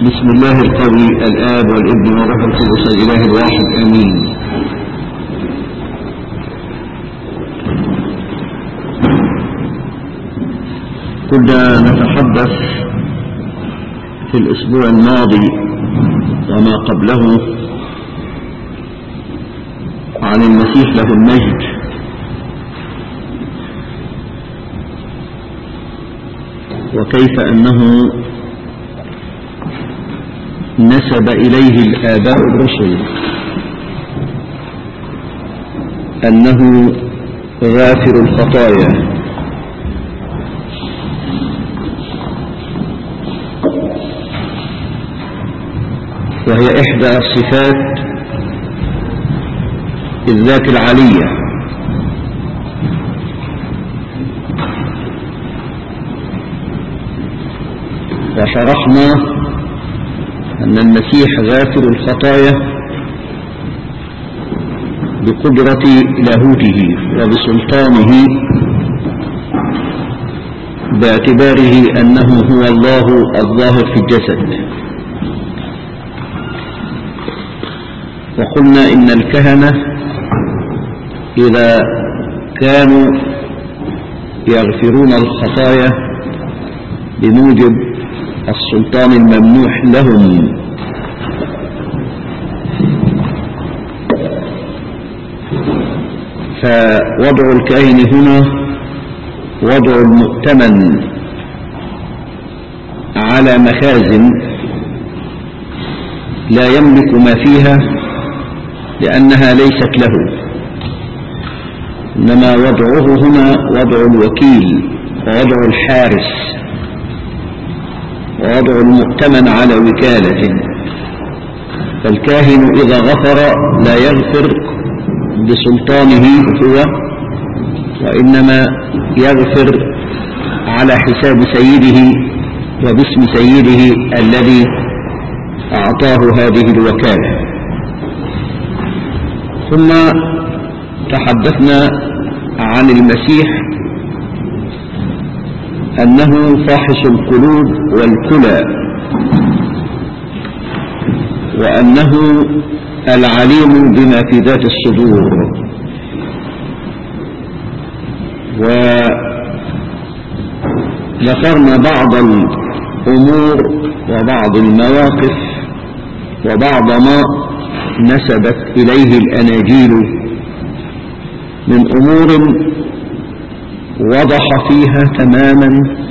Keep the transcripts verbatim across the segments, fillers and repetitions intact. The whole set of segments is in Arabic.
بسم الله القوي الآب والابن والروح القدس الإله الواحد آمين. كنا نتحدث في الأسبوع الماضي وما قبله عن المسيح له المجد، وكيف أنه نسب إليه الآباء الرسل أنه غافر الخطايا، وهي إحدى صفات الذات العلية. وشرحنا أن المسيح غافر الخطايا بقدرة لاهوته وبسلطانه، باعتباره أنه هو الله الظاهر في الجسد. وقلنا إن الكهنة إذا كانوا يغفرون الخطايا بموجب السلطان الممنوح لهم، فوضع الكاهن هنا وضع المؤتمن على مخازن لا يملك ما فيها لأنها ليست له، إنما وضعه هنا وضع الوكيل ووضع الحارس ووضع المؤتمن على وكالة. فالكاهن إذا غفر لا يغفر بسلطانه هو، وإنما يغفر على حساب سيده وباسم سيده الذي أعطاه هذه الوكالة. ثم تحدثنا عن المسيح أنه فاحص القلوب والكلى، وأنه العليم بما في ذات الصدور. وذكرنا بعض الأمور وبعض المواقف وبعض ما نسبت إليه الأناجيل من أمور وضح فيها تماما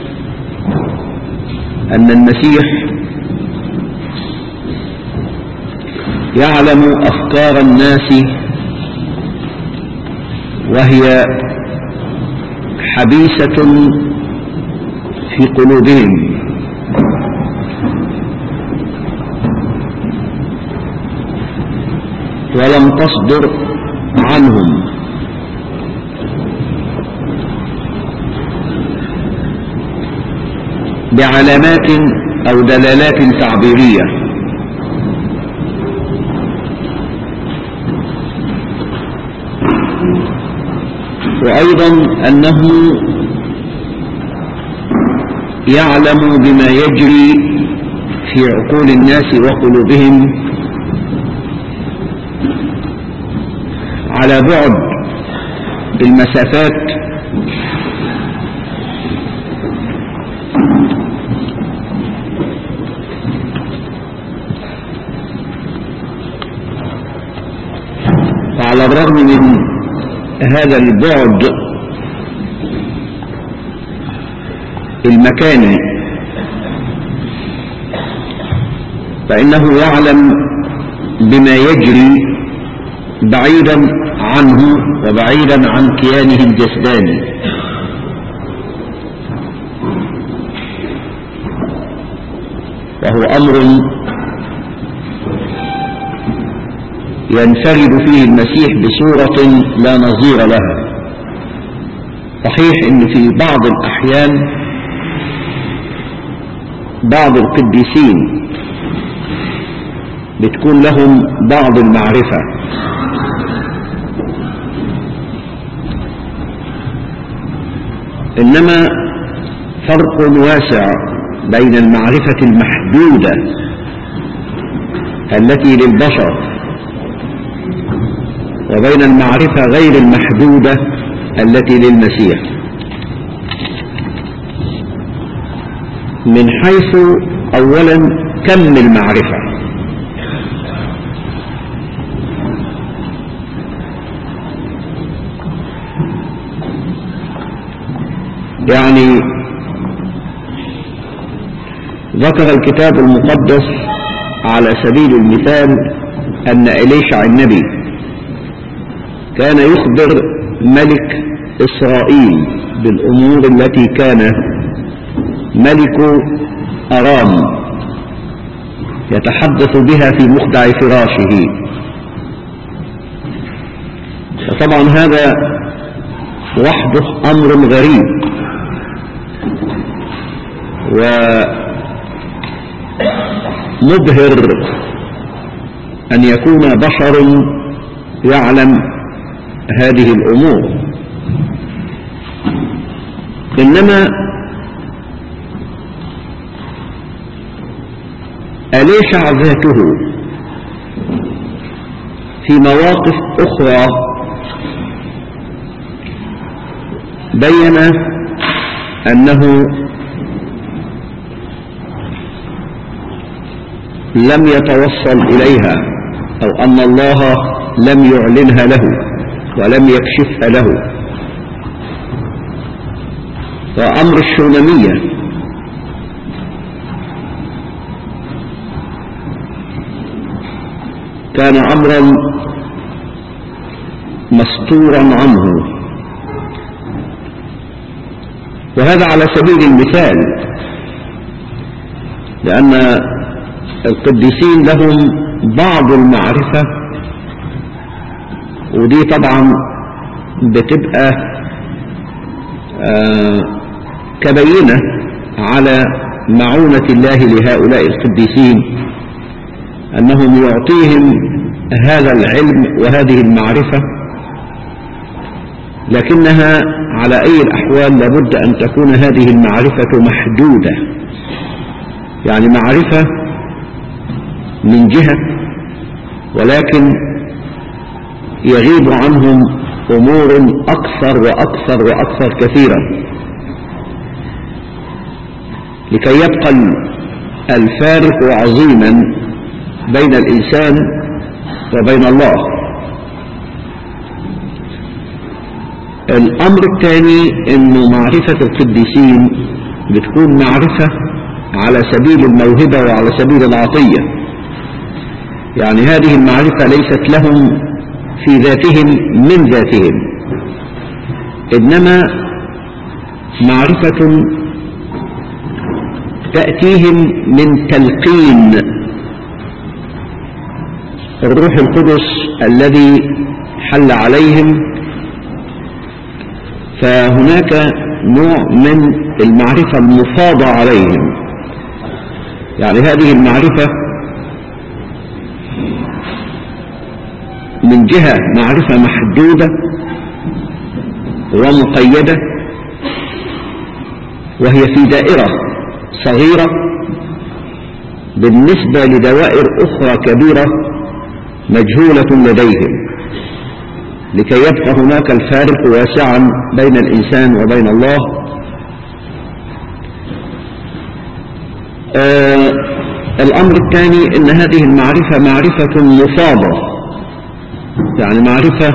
أن المسيح يعلم أفكار الناس وهي حبيسة في قلوبهم، ولم تصدر عنهم، بعلامات أو دلالات تعبيرية. وأيضا أنه يعلم بما يجري في عقول الناس وقلوبهم على بعد المسافات وعلى الرغم من هذا البعد المكاني فإنه يعلم بما يجري بعيدا عنه وبعيدا عن كيانه الجسداني. وهو أمر ينفرد فيه المسيح بصورة لا نظير لها. صحيح أن في بعض الأحيان بعض القديسين بتكون لهم بعض المعرفة، إنما فرق واسع بين المعرفة المحدودة التي للبشر وبين المعرفة غير المحدودة التي للمسيح. من حيث أولا كم المعرفة، يعني ذكر الكتاب المقدس على سبيل المثال أن إليشع النبي كان يخبر ملك إسرائيل بالأمور التي كان ملك أرام يتحدث بها في مخدع فراشه. فطبعا هذا وحده أمر غريب ومبهر أن يكون بشر يعلم هذه الأمور. إنما أليشع ذاته في مواقف أخرى بين أنه لم يتوصل إليها، أو أن الله لم يعلنها له ولم يكشفها له. فأمر الشونامية كان أمرا مستورا عنه، وهذا على سبيل المثال، لأن القديسين لهم بعض المعرفة، ودي طبعا بتبقى آه كبينة على معونة الله لهؤلاء القديسين، أنهم يعطيهم هذا العلم وهذه المعرفة، لكنها على أي الأحوال لابد أن تكون هذه المعرفة محدودة، يعني معرفة من جهة، ولكن يغيب عنهم أمور أكثر وأكثر وأكثر كثيرا، لكي يبقى الفارق عظيما بين الإنسان وبين الله. الأمر الثاني أنه معرفة القديسين بتكون معرفة على سبيل الموهبة وعلى سبيل العطية، يعني هذه المعرفة ليست لهم في ذاتهم من ذاتهم، إنما معرفة تأتيهم من تلقين الروح القدس الذي حل عليهم. فهناك نوع من المعرفة المفاضة عليهم، يعني هذه المعرفة من جهة معرفة محدودة ومقيدة، وهي في دائرة صغيرة بالنسبة لدوائر أخرى كبيرة مجهولة لديهم، لكي يبقى هناك الفارق واسعا بين الإنسان وبين الله. آه الأمر الثاني أن هذه المعرفة معرفة مفاضة، يعني معرفة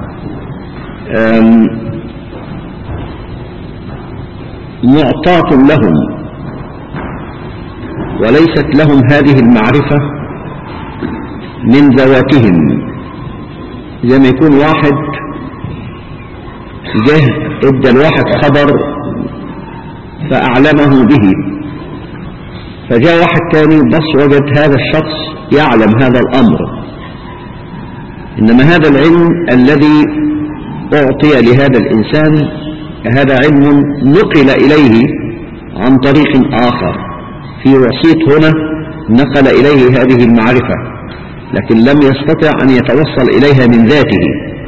معطاة لهم، وليست لهم هذه المعرفة من ذواتهم، زي ما يكون واحد جه ادى الواحد خبر فأعلمه به، فجاء واحد تاني بس وجد هذا الشخص يعلم هذا الأمر، إنما هذا العلم الذي أعطي لهذا الإنسان هذا علم نقل إليه عن طريق آخر، في وسيط هنا نقل إليه هذه المعرفة، لكن لم يستطع أن يتوصل إليها من ذاته.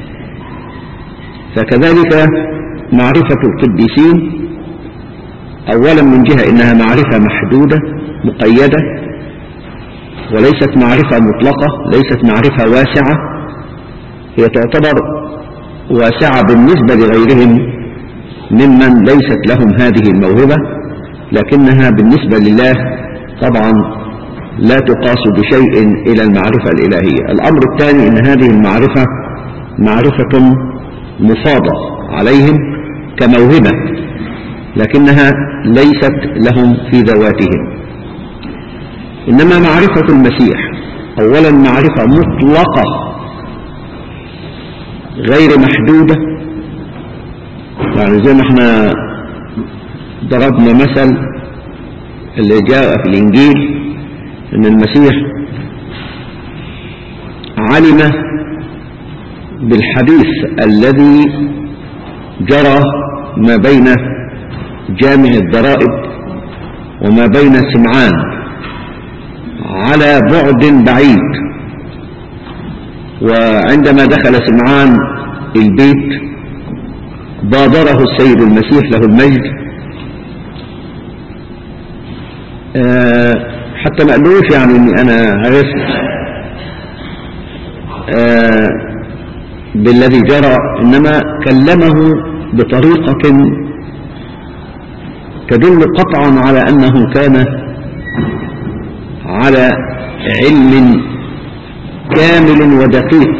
فكذلك معرفة القديسين أولا من جهة إنها معرفة محدودة مقيدة، وليست معرفة مطلقة، ليست معرفة واسعة، هي تعتبر واسعة بالنسبة لغيرهم ممن ليست لهم هذه الموهبة، لكنها بالنسبة لله طبعا لا تقاس بشيء إلى المعرفة الإلهية. الأمر الثاني أن هذه المعرفة معرفة مفاضة عليهم كموهبة، لكنها ليست لهم في ذواتهم. إنما معرفة المسيح أولا معرفة مطلقة غير محدودة، يعني زي ما احنا ضربنا مثل اللي جاء في الإنجيل أن المسيح علم بالحديث الذي جرى ما بين جامع الضرائب وما بين سمعان على بعد بعيد، وعندما دخل سمعان البيت بادره السيد المسيح له المجد، أه حتى ما قالوش يعني اني انا عرفت أه بالذي جرى، انما كلمه بطريقة تدل قطعا على انه كان على علم كامل ودقيق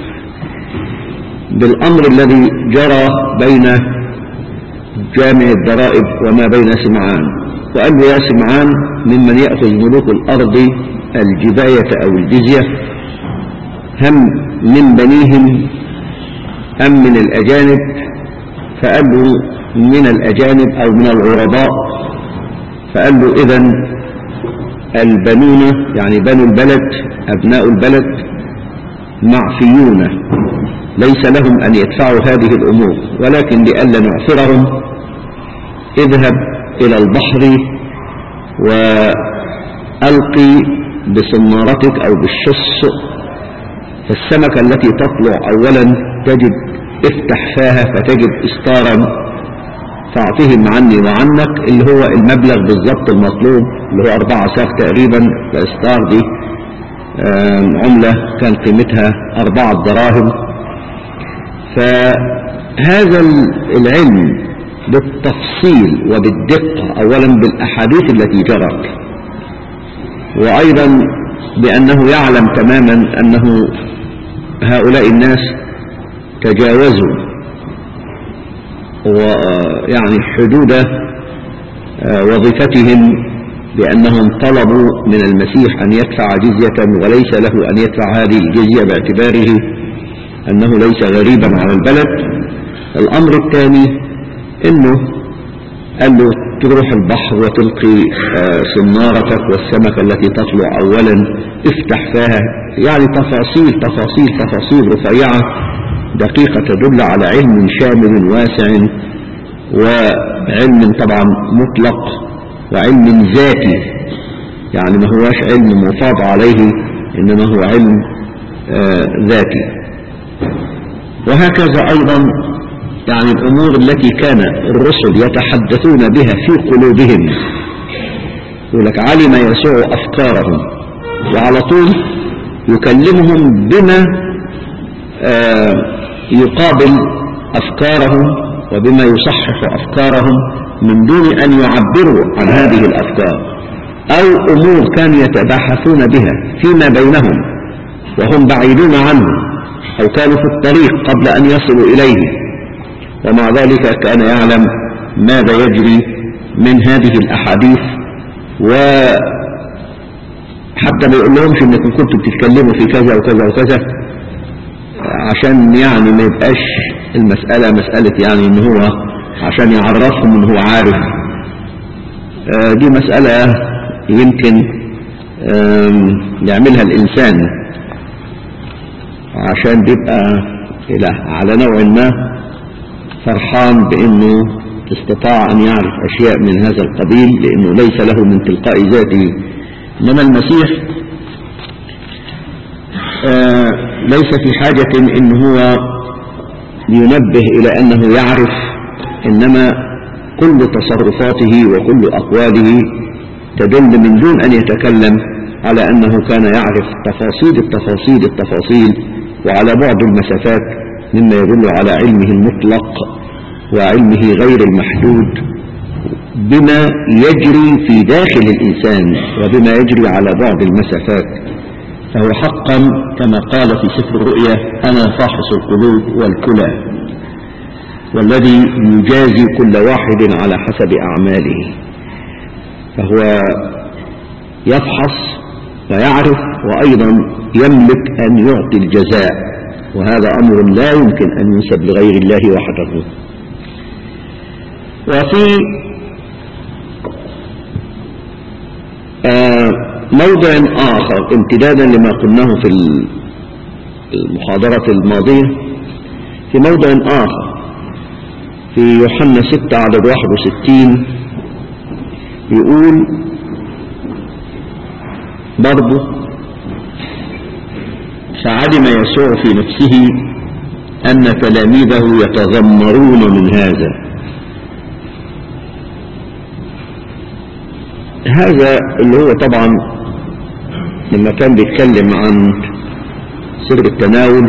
بالأمر الذي جرى بين جامع الضرائب وما بين سمعان. وقال له يا سمعان ممن يأخذ ملوك الأرض الجباية أو الجزية هم من بنيهم أم من الأجانب؟ فقال له من الأجانب أو من الغرباء. فقال له إذن البنون يعني بنو البلد أبناء البلد معفيون، ليس لهم أن يدفعوا هذه الأمور، ولكن لئلا نعثرهم اذهب إلى البحر وألقي بصنارتك أو بالشص فالسمكة التي تطلع أولا تجد افتح فاها فتجد إستارا فاعطهم عني وعنك، اللي هو المبلغ بالضبط المطلوب اللي هو أربعة ساق تقريبا. الإستار دي عملة كان قيمتها أربعة دراهم. فهذا العلم بالتفصيل وبالدقة أولا بالأحاديث التي جرت، وأيضا بأنه يعلم تماما أنه هؤلاء الناس تجاوزوا ويعني حدود وظيفتهم بأنهم طلبوا من المسيح أن يدفع جزية وليس له أن يدفع هذه الجزية باعتباره أنه ليس غريبا على البلد. الأمر الثاني أنه قال له تروح البحر وتلقي صنارتك والسمكة التي تطلع أولا افتح فاها، يعني تفاصيل تفاصيل تفاصيل رفيعة دقيقة تدل على علم شامل واسع وعلم طبعا مطلق وعلم ذاتي، يعني ما هواش علم مفاض عليه إنما هو علم آه ذاتي. وهكذا أيضا يعني الأمور التي كان الرسل يتحدثون بها في قلوبهم، يقول لك علم يسوع أفكارهم، وعلى طول يكلمهم بما آه يقابل أفكارهم وبما يصحح أفكارهم من دون أن يعبروا عن هذه الأفكار، أو أمور كانوا يتباحثون بها فيما بينهم وهم بعيدون عنه أو كانوا في الطريق قبل أن يصلوا إليه، ومع ذلك كان يعلم ماذا يجري من هذه الأحاديث، وحتى ما يقول لهمش إنكم كنتم بتتكلموا في كذا وكذا وكذا، عشان يعني ما يبقاش المسألة مسألة يعني إن هو عشان يعرفهم إن هو عارف. آه دي مسألة يمكن يعملها الإنسان عشان بيبقى على نوع ما فرحان بأنه استطاع أن يعرف أشياء من هذا القبيل لأنه ليس له من تلقاء ذاته. إنما المسيح آه ليس في حاجة إن هو ينبه إلى أنه يعرف، إنما كل تصرفاته وكل أقواله تدل من دون أن يتكلم على أنه كان يعرف تفاصيل التفاصيل التفاصيل وعلى بعد المسافات، مما يدل على علمه المطلق وعلمه غير المحدود بما يجري في داخل الإنسان وبما يجري على بعد المسافات. فهو حقا كما قال في سفر الرؤيا: أنا فاحص القلوب والكلى، والذي يجازي كل واحد على حسب أعماله. فهو يفحص ويعرف وأيضا يملك أن يعطي الجزاء، وهذا أمر لا يمكن أن ينسب لغير الله وحده. وفي آه موضع آخر امتدادا لما قلناه في المحاضرة الماضية، في موضع آخر في يوحنا ستة عدد واحد وستين يقول برضه: فعلم يسوع في نفسه أن تلاميذه يتذمرون من هذا. هذا اللي هو طبعا لما كان بيتكلم عن سر التناول،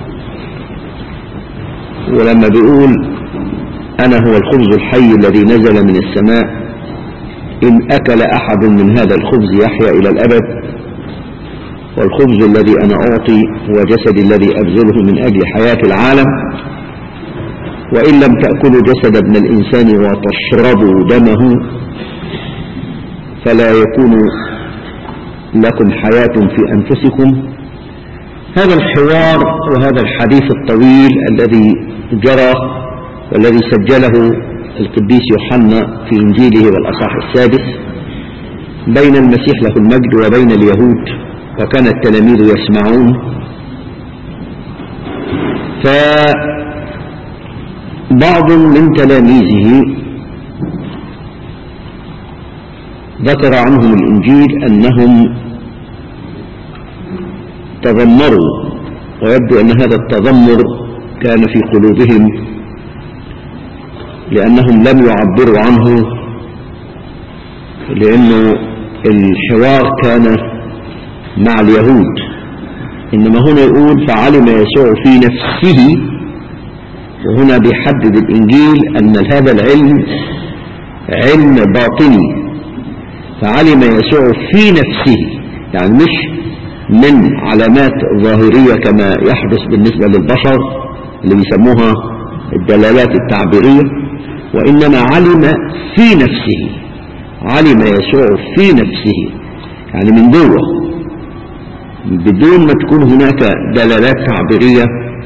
ولما بيقول: أنا هو الخبز الحي الذي نزل من السماء، إن أكل أحد من هذا الخبز يحيا إلى الأبد، والخبز الذي أنا أعطي هو جسدي الذي أبذله من أجل حياة العالم، وإن لم تأكلوا جسد ابن الإنسان وتشربوا دمه فلا يكون لكم حياة في أنفسكم. هذا الحوار وهذا الحديث الطويل الذي جرى والذي سجله القديس يوحنا في إنجيله والأصحاح السادس بين المسيح له المجد وبين اليهود، وكان التلاميذ يسمعون. فبعض من تلاميذه ذكر عنهم الإنجيل أنهم تذمروا، ويبدو أن هذا التذمر كان في قلوبهم لأنهم لم يعبروا عنه، لأنه الحوار كان مع اليهود. إنما هنا يقول: فعلم يسوع في نفسه، وهنا بيحدد الإنجيل أن هذا العلم علم باطني. فعلم يسوع في نفسه، يعني مش من علامات ظاهرية كما يحدث بالنسبة للبشر اللي بيسموها الدلالات التعبيرية، وإنما علم في نفسه. علم يسوع في نفسه يعني من جوه، بدون ما تكون هناك دلالات تعبيرية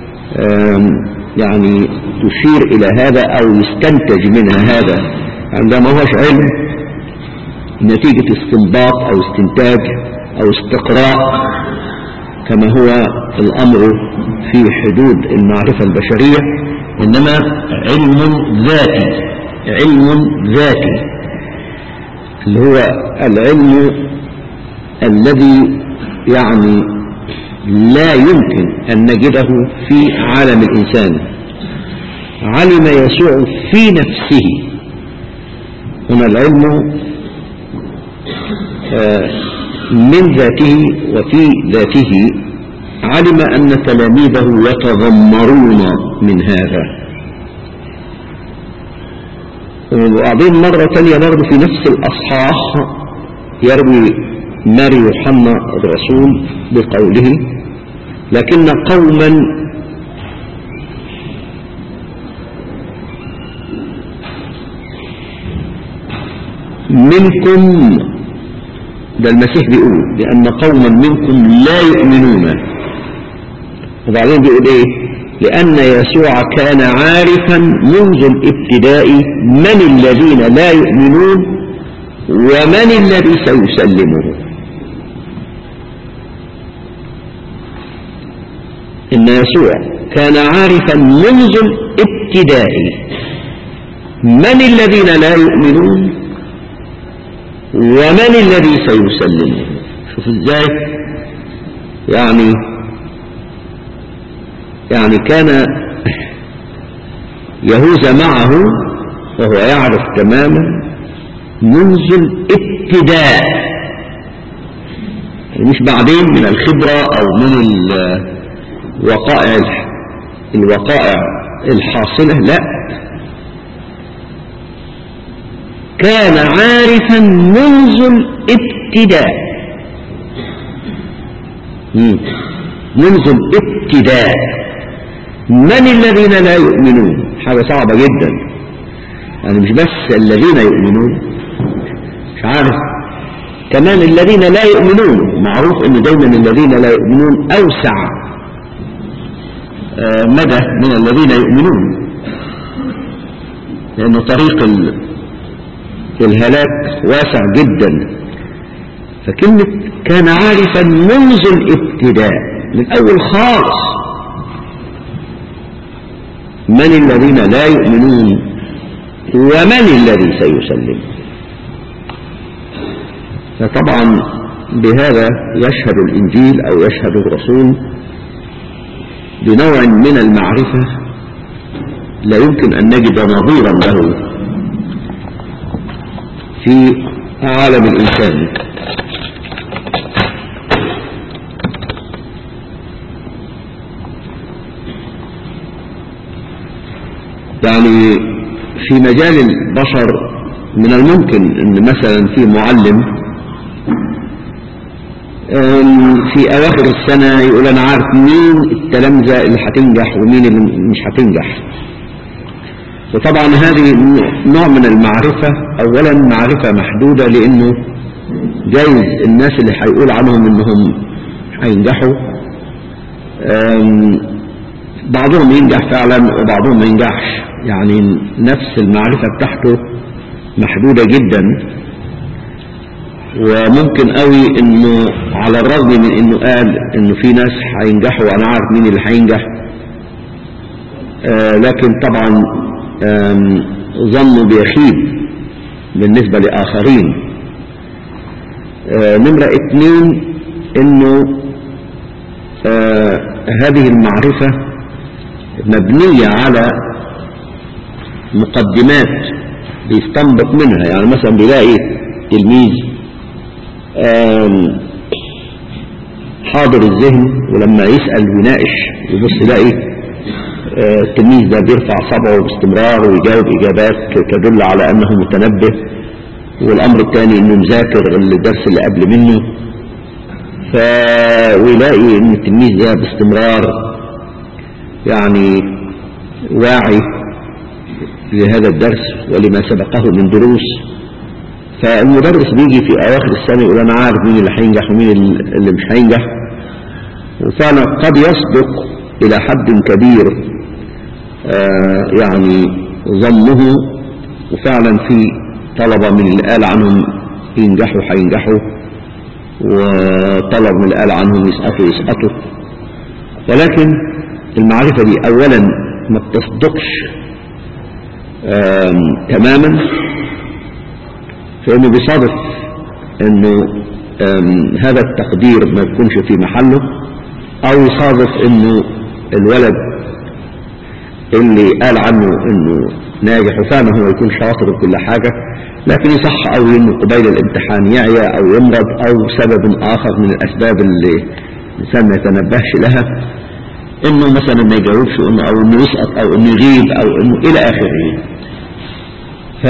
يعني تشير إلى هذا أو يستنتج منها هذا، عندما هوش علم نتيجة استنباط أو استنتاج أو استقراء كما هو الأمر في حدود المعرفة البشرية، إنما علم ذاتي. علم ذاتي اللي هو العلم الذي يعني لا يمكن أن نجده في عالم الإنسان. علم يسوع في نفسه، هنا العلم من ذاته وفي ذاته. علم أن تلاميذه يتذمرون من هذا. وبعدين مرة تانية برضه في نفس الأصحاح يروي ماري يوحنا الرسول بقوله: لكن قوما منكم، ده المسيح بيقول لأن قوما منكم لا يؤمنون. وبعدين بيقول ايه؟ لأن يسوع كان عارفا منذ الابتداء من الذين لا يؤمنون ومن الذي سيسلمه. إن يسوع كان عارفا منذ الابتداء من الذين لا يؤمنون ومن الذي سيسلمه. شوف ازاي يعني يعني كان يهوذا معه وهو يعرف تماما منذ الابتداء مش بعدين من الخبرة أو من الوقائع الوقائع الحاصلة، لا، كان عارفا منذ الابتداء، منذ الابتداء من الذين لا يؤمنون. حاجة صعبة جدا، يعني مش بس الذين يؤمنون، مش عارف كمان الذين لا يؤمنون. معروف ان دايما الذين لا يؤمنون اوسع مدى من الذين يؤمنون، لأنه طريق الهلاك واسع جدا. فكلمة كان عارفا منذ الابتداء، من أول خالص، من الذين لا يؤمنون ومن الذي سيسلم. فطبعا بهذا يشهد الإنجيل أو يشهد الرسول بنوع من المعرفة لا يمكن أن نجد نظيرا له في عالم الإنسان. يعني في مجال البشر من الممكن أن مثلا في معلم في أواخر السنة يقول أنا عارف مين التلامذة اللي هتنجح ومين اللي مش هتنجح. وطبعا هذه نوع من المعرفة، أولا معرفة محدودة، لأنه جايز الناس اللي هيقول عنهم أنهم هينجحوا بعضهم ينجح فعلا وبعضهم ما ينجحش، يعني نفس المعرفة بتاعته محدودة جدا. وممكن قوي انه على الرغم من انه قال انه في ناس هينجحوا وانا عارف مين اللي هينجح، آه لكن طبعا ظنه بيخيب بالنسبة لآخرين. آه نمرة اتنين انه آه هذه المعرفة مبنية على مقدمات بيستنبط منها. يعني مثلا بيلاقي تلميذ حاضر الذهن، ولما يسأل ويناقش يبص يلاقي التلميذ ده بيرفع صبعه باستمرار ويجاوب إجابات تدل على أنه متنبه، والأمر الثاني أنه مذاكر الدرس اللي قبل منه. ف... ويلاقي أن التلميذ ده باستمرار يعني واعي لهذا الدرس ولما سبقه من دروس. فالمدرس بيجي في أواخر السنة يقول أنا عارف مين اللي هينجح ومين اللي مش هينجح. وفعلا قد يصدق إلى حد كبير آه يعني ظنه، وفعلا في طلبة من اللي قال عنهم ينجحوا هينجحوا، وطلب من اللي قال عنهم يسقطوا يسقطوا. ولكن المعرفة دي أولا ما بتصدقش تماما، فإنه بيصادف إنه هذا التقدير ما يكونش في محله، أو يصادف إنه الولد اللي قال عنه إنه ناجح وفعلا هو يكون شاطر وكل حاجة، لكن يصح أو إنه قبيل الامتحان يعيا أو يمرض أو سبب آخر من الأسباب اللي الإنسان ما يتنبهش لها، إنه مثلا ما يجاوبش أو إنه يسقط أو إنه يغيب أو إنه إلى آخره. ف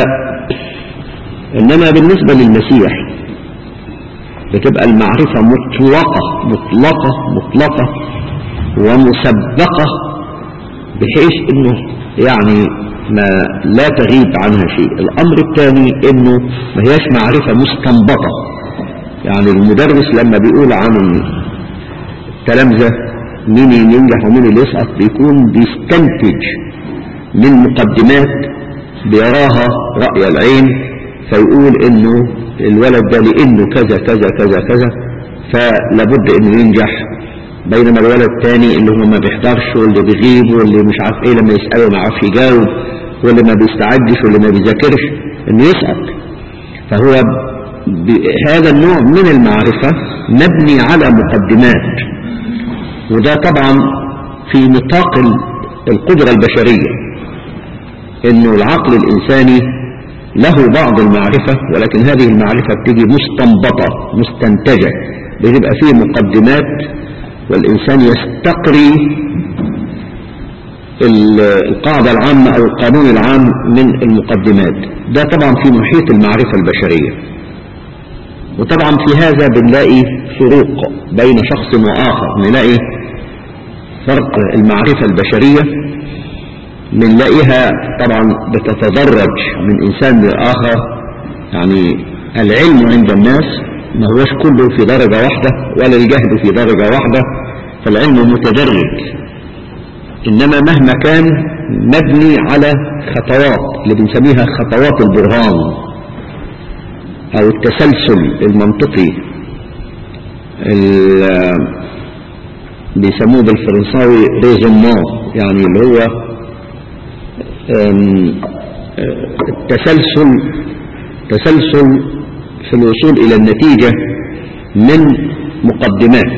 إنما بالنسبة للمسيح بتبقى المعرفة مطلقة مطلقة مطلقة ومسبقة، بحيث إنه يعني ما لا تغيب عنها شيء. الأمر الثاني إنه ما هياش معرفة مستنبطة. يعني المدرس لما بيقول عن التلامذة مين ينجح ومين اللي يسقط بيكون بيستنتج من مقدمات بيراها رأي العين، فيقول انه الولد ده لانه كذا كذا كذا كذا فلابد انه ينجح، بينما الولد الثاني اللي هو ما بيحضرش واللي بيغيب واللي مش عارف ايه لما يسأله ما يعرفش يجاوب واللي ما بيستعدش واللي ما بيذاكرش انه يسقط. فهو هذا النوع من المعرفة مبني على مقدمات، وده طبعا في نطاق القدرة البشرية، انه العقل الانساني له بعض المعرفة، ولكن هذه المعرفة بتيجي مستنبطة مستنتجة بتبقى فيه مقدمات والإنسان يستقري القاعدة العامة أو القانون العام من المقدمات. ده طبعا في محيط المعرفة البشرية. وطبعا في هذا بنلاقي فروق بين شخص وآخر، نلاقي فرق المعرفة البشرية بنلاقيها طبعا بتتدرج من إنسان لآخر. يعني العلم عند الناس ما هوش كله في درجة واحدة ولا الجهل في درجة واحدة، فالعلم متدرج، إنما مهما كان مبني على خطوات اللي بنسميها خطوات البرهان أو التسلسل المنطقي، بيسموه بالفرنساوي ريزونمون، يعني اللي هو التسلسل تسلسل في الوصول إلى النتيجة من مقدمات.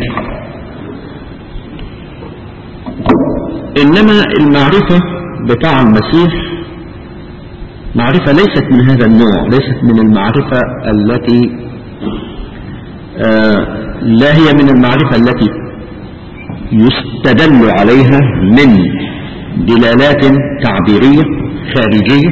إنما المعرفة بتاع المسيح معرفة ليست من هذا النوع، ليست من المعرفة التي آه لا هي من المعرفة التي يستدل عليها من دلالات تعبيرية خارجية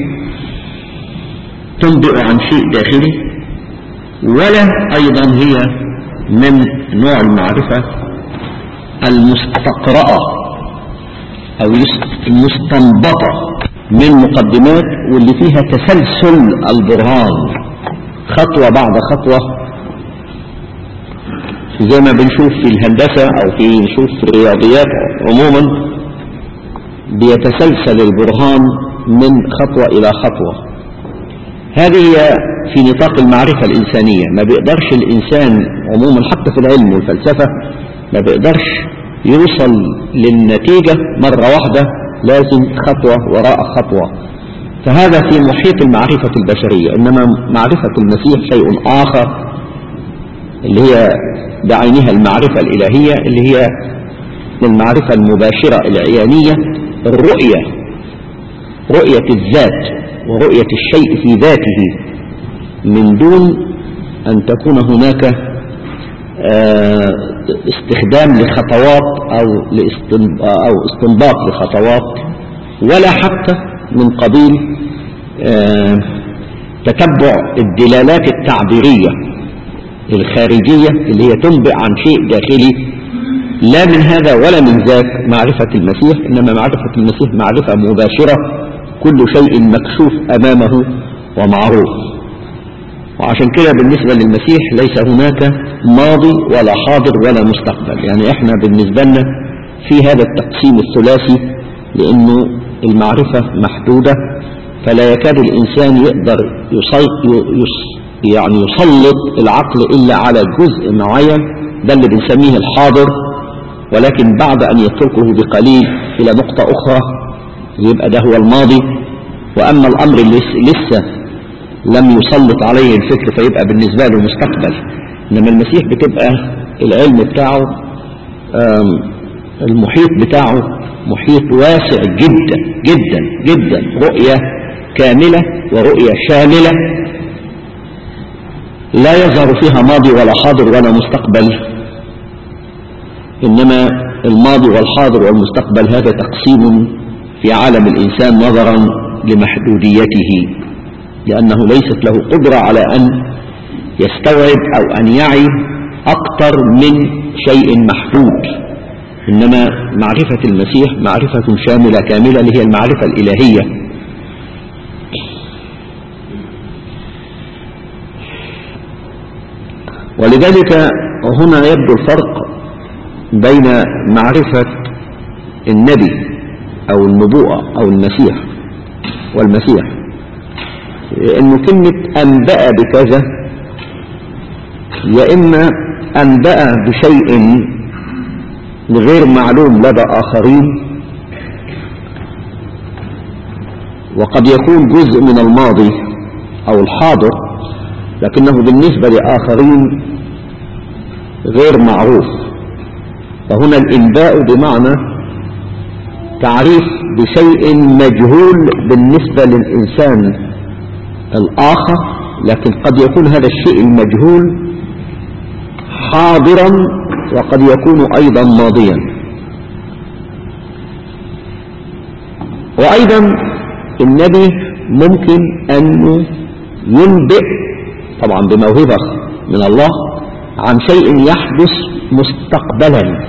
تنبئ عن شيء داخلي، ولا أيضا هي من نوع المعرفة المستقرأة أو المستنبطة من مقدمات واللي فيها تسلسل البرهان خطوة بعد خطوة، زي ما بنشوف في الهندسة أو في نشوف في الرياضيات عموما، بيتسلسل البرهان من خطوة إلى خطوة. هذه هي في نطاق المعرفة الإنسانية. ما بيقدرش الإنسان عموما حتى في العلم والفلسفة ما بيقدرش يوصل للنتيجة مرة واحدة، لازم خطوة وراء خطوة. فهذا في محيط المعرفة البشرية. إنما معرفة المسيح شيء آخر، اللي هي بعينها المعرفة الإلهية، اللي هي المعرفة المباشرة العيانية، الرؤية، رؤية الذات ورؤية الشيء في ذاته من دون أن تكون هناك استخدام لخطوات أو أو استنباط لخطوات، ولا حتى من قبيل تتبع الدلالات التعبيرية الخارجية اللي هي تنبئ عن شيء داخلي. لا من هذا ولا من ذاك معرفة المسيح، إنما معرفة المسيح معرفة مباشرة، كل شيء مكشوف أمامه ومعروف. وعشان كده بالنسبة للمسيح ليس هناك ماضي ولا حاضر ولا مستقبل. يعني احنا بالنسبة لنا في هذا التقسيم الثلاثي، لأنه المعرفة محدودة، فلا يكاد الإنسان يقدر يص يعني يسلط العقل إلا على جزء معين، ده اللي بنسميه الحاضر، ولكن بعد أن يتركه بقليل إلى نقطة أخرى يبقى ده هو الماضي. وأما الأمر اللي لسه لم يسلط عليه الفكر فيبقى بالنسبة له مستقبل. إنما المسيح بتبقى العلم بتاعه المحيط بتاعه محيط واسع جدا جدا جدا، رؤية كاملة ورؤية شاملة لا يظهر فيها ماضي ولا حاضر ولا مستقبل. إنما الماضي والحاضر والمستقبل هذا تقسيم في عالم الإنسان نظرا لمحدوديته، لأنه ليست له قدرة على أن يستوعب أو أن يعي أكثر من شيء محدود. إنما معرفة المسيح معرفة شاملة كاملة، اللي هي المعرفة الإلهية. ولذلك هنا يبدو الفرق بين معرفة النبي أو النبوءة أو المسيح والمسيح، إنه كلمة أنبأ بكذا يا إما أنبأ بشيء غير معلوم لدى آخرين، وقد يكون جزء من الماضي أو الحاضر لكنه بالنسبة لآخرين غير معروف. فهنا الإنباء بمعنى تعريف بشيء مجهول بالنسبة للإنسان الآخر، لكن قد يكون هذا الشيء المجهول حاضرا وقد يكون أيضا ماضيا. وأيضا النبي ممكن أن ينبئ طبعا بموهبة من الله عن شيء يحدث مستقبلا،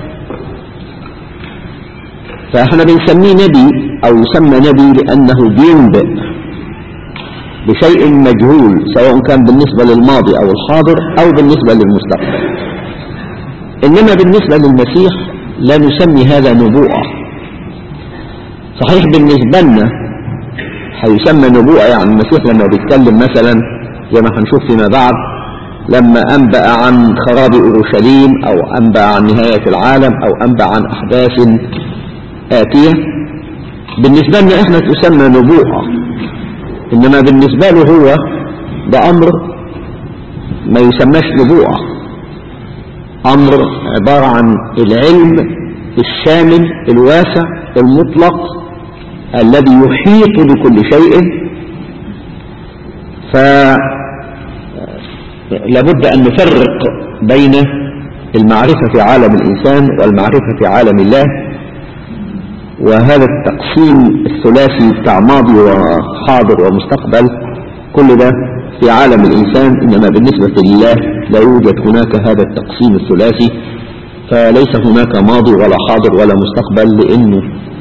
فاحنا بنسميه نبي أو يسمى نبي لأنه بينبئ بشيء مجهول، سواء كان بالنسبة للماضي أو الحاضر أو بالنسبة للمستقبل. إنما بالنسبة للمسيح لا نسمي هذا نبوءة. صحيح بالنسبة لنا هيسمى نبوءة، يعني المسيح لما بيتكلم مثلا زي ما هنشوف فيما بعد لما أنبأ عن خراب أورشليم أو أنبأ عن نهاية العالم أو أنبأ عن أحداث آتية، بالنسبة لنا إحنا تسمى نبوءة. إنما بالنسبة له هو ده أمر ما يسماش نبوءة، أمر عبارة عن العلم الشامل الواسع المطلق الذي يحيط بكل شيء. فلابد أن نفرق بين المعرفة في عالم الإنسان والمعرفة في عالم الله، وهذا التقسيم الثلاثي بتاع ماضي وحاضر ومستقبل كل ده في عالم الإنسان، إنما بالنسبة لله لا يوجد هناك هذا التقسيم الثلاثي، فليس هناك ماضي ولا حاضر ولا مستقبل، لأنه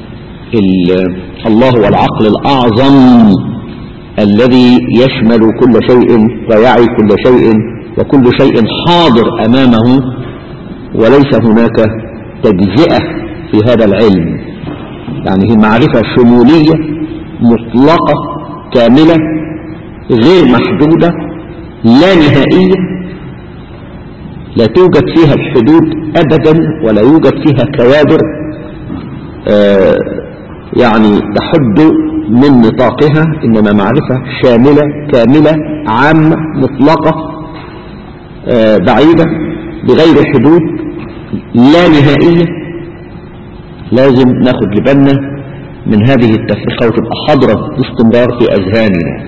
الله هو العقل الأعظم الذي يشمل كل شيء ويعي كل شيء وكل شيء حاضر أمامه، وليس هناك تجزئة في هذا العلم. يعني هي معرفة شمولية مطلقة كاملة غير محدودة لا نهائية، لا توجد فيها الحدود أبدا ولا يوجد فيها كوادر آه يعني تحد من نطاقها، إنما معرفة شاملة كاملة عامة مطلقة آه بعيدة بغير حدود لا نهائية. لازم ناخد لبالنا من هذه التفرقة وتبقى حاضرة باستمرار في أذهاننا.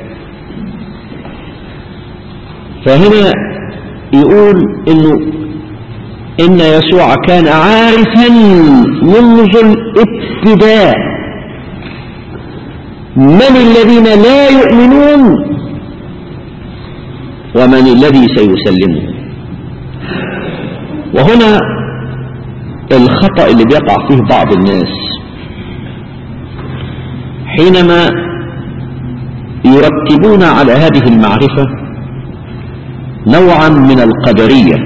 فهنا يقول إنه إن يسوع كان عارفا منذ الابتداء من الذين لا يؤمنون ومن الذي سيسلمه. وهنا الخطأ اللي بيقع فيه بعض الناس حينما يرتبون على هذه المعرفة نوعا من القدرية،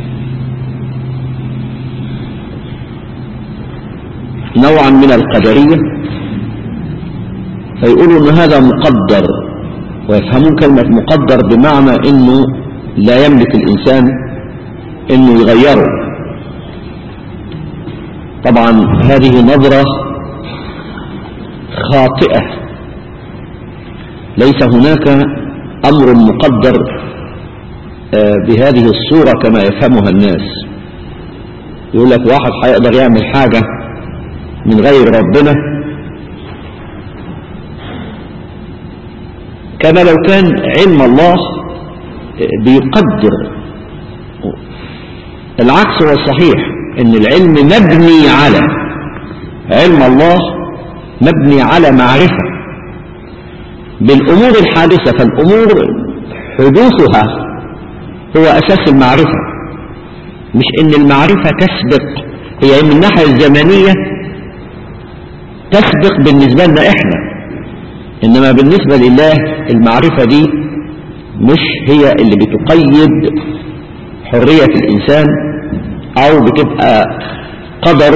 نوعا من القدرية فيقولوا ان هذا مقدر، ويفهمون كلمة مقدر بمعنى انه لا يملك الانسان انه يغيره. طبعا هذه نظرة خاطئة، ليس هناك امر مقدر بهذه الصورة كما يفهمها الناس. يقول لك واحد هيقدر يعمل حاجة من غير ربنا، كما لو كان علم الله بيقدر. العكس هو الصحيح، ان العلم مبني على علم الله، مبني على معرفة بالامور الحادثة، فالامور حدوثها هو اساس المعرفة، مش ان المعرفة تسبق. هي من الناحية الزمنية تسبق بالنسبة لنا احنا، انما بالنسبة لله المعرفة دي مش هي اللي بتقيد حرية الانسان او بتبقى قدر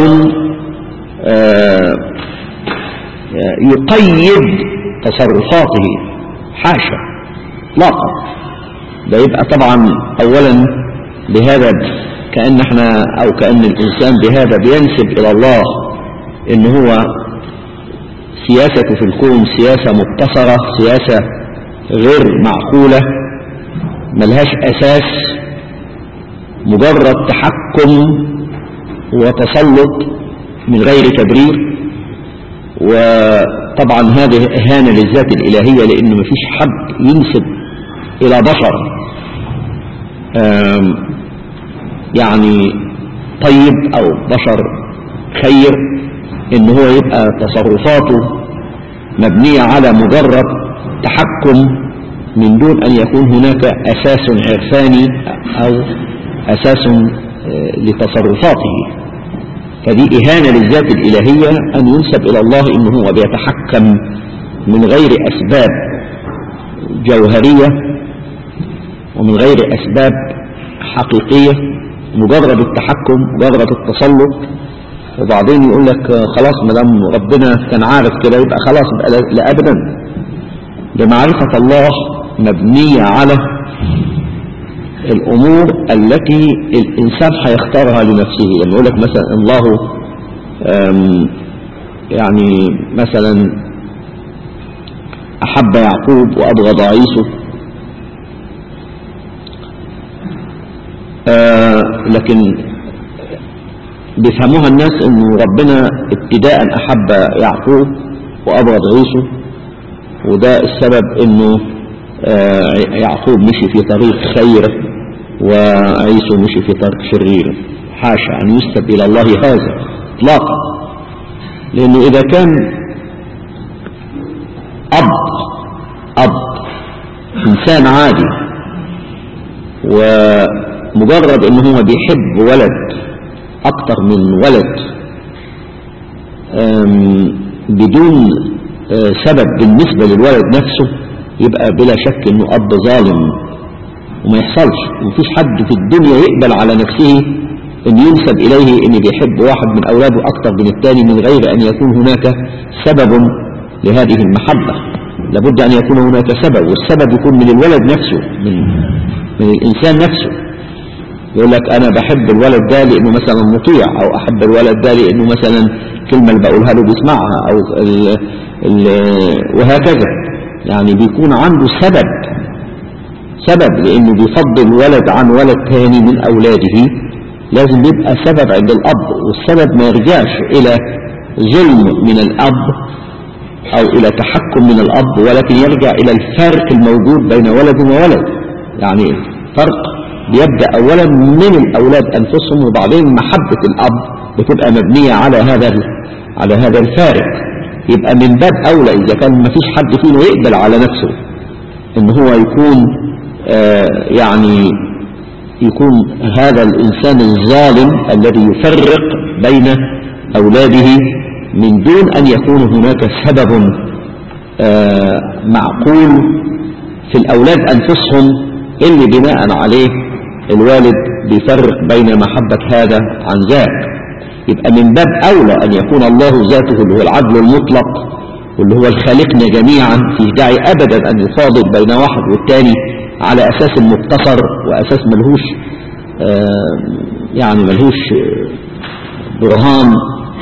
يقيد تصرفاته، حاشا اطلاقا. ده يبقى طبعا اولا بهذا كأن احنا او كأن الانسان بهذا بينسب الى الله ان هو سياسته في الكون سياسة مبتصرة، سياسة غير معقولة ملهاش اساس، مجرد تحكم وتسلط من غير تبرير. وطبعا هذه اهانة للذات الالهية، لانه مفيش حد ينسب الى بشر يعني طيب أو بشر خير، إن هو يبقى تصرفاته مبنية على مجرد تحكم من دون أن يكون هناك أساس عرفاني أو أساس لتصرفاته. فدي إهانة للذات الإلهية أن ينسب إلى الله إنه هو بيتحكم من غير أسباب جوهرية ومن غير أسباب حقيقية، مجرد التحكم مجرد التسلط. وبعدين يقول لك خلاص ما دام ربنا كان عارف كده يبقى خلاص بقى. لا أبدا، لمعرفة الله مبنية على الأمور التي الإنسان هيختارها لنفسه. يعني يقول لك مثلا الله يعني مثلا أحب يعقوب وأبغض عيسو، آه لكن بيفهموها الناس انه ربنا ابتداء احب يعقوب وابغض عيسو، وده السبب انه آه يعقوب مشي في طريق خير وعيسو مشي في طريق شرير. حاشا ان يسب الى الله هذا اطلاقا، لانه اذا كان اب اب انسان عادي ومجرد انه هو بيحب ولد اكتر من ولد بدون سبب بالنسبة للولد نفسه، يبقى بلا شك انه اب ظالم. وما يحصلش، مفيش حد في الدنيا يقبل على نفسه ان ينسب اليه ان بيحب واحد من اولاده اكتر من الثاني من غير ان يكون هناك سبب لهذه المحبة. لابد ان يكون هناك سبب، والسبب يكون من الولد نفسه، من من الانسان نفسه. يقول لك انا بحب الولد ده لانه مثلا مطيع، او احب الولد ده لانه مثلا كلمة اللي بقولها له بيسمعها، او ال ال وهكذا. يعني بيكون عنده سبب سبب لانه بيفضل ولد عن ولد ثاني من اولاده. لازم يبقى سبب عند الاب، والسبب ما يرجعش الى ظلم من الاب او الى تحكم من الاب، ولكن يرجع الى الفرق الموجود بين ولد وولد. يعني فرق بيبدأ اولا من الاولاد انفسهم، وبعدين محبة الاب بتبقى مبنية على هذا على هذا الفارق. يبقى من باب اولى اذا كان ما فيش حد فينا يقبل على نفسه ان هو يكون آه يعني يكون هذا الانسان الظالم الذي يفرق بين اولاده من دون ان يكون هناك سبب آه معقول في الاولاد انفسهم اللي بناء عليه الوالد بيفرق بين محبة هذا عن ذاك. يبقى من باب أولى أن يكون الله ذاته اللي هو العدل المطلق واللي هو الخالقنا جميعا، في داعي أبدا أن يفاضل بين واحد والتاني على أساس مقتصر وأساس ملهوش آه يعني ملهوش برهان،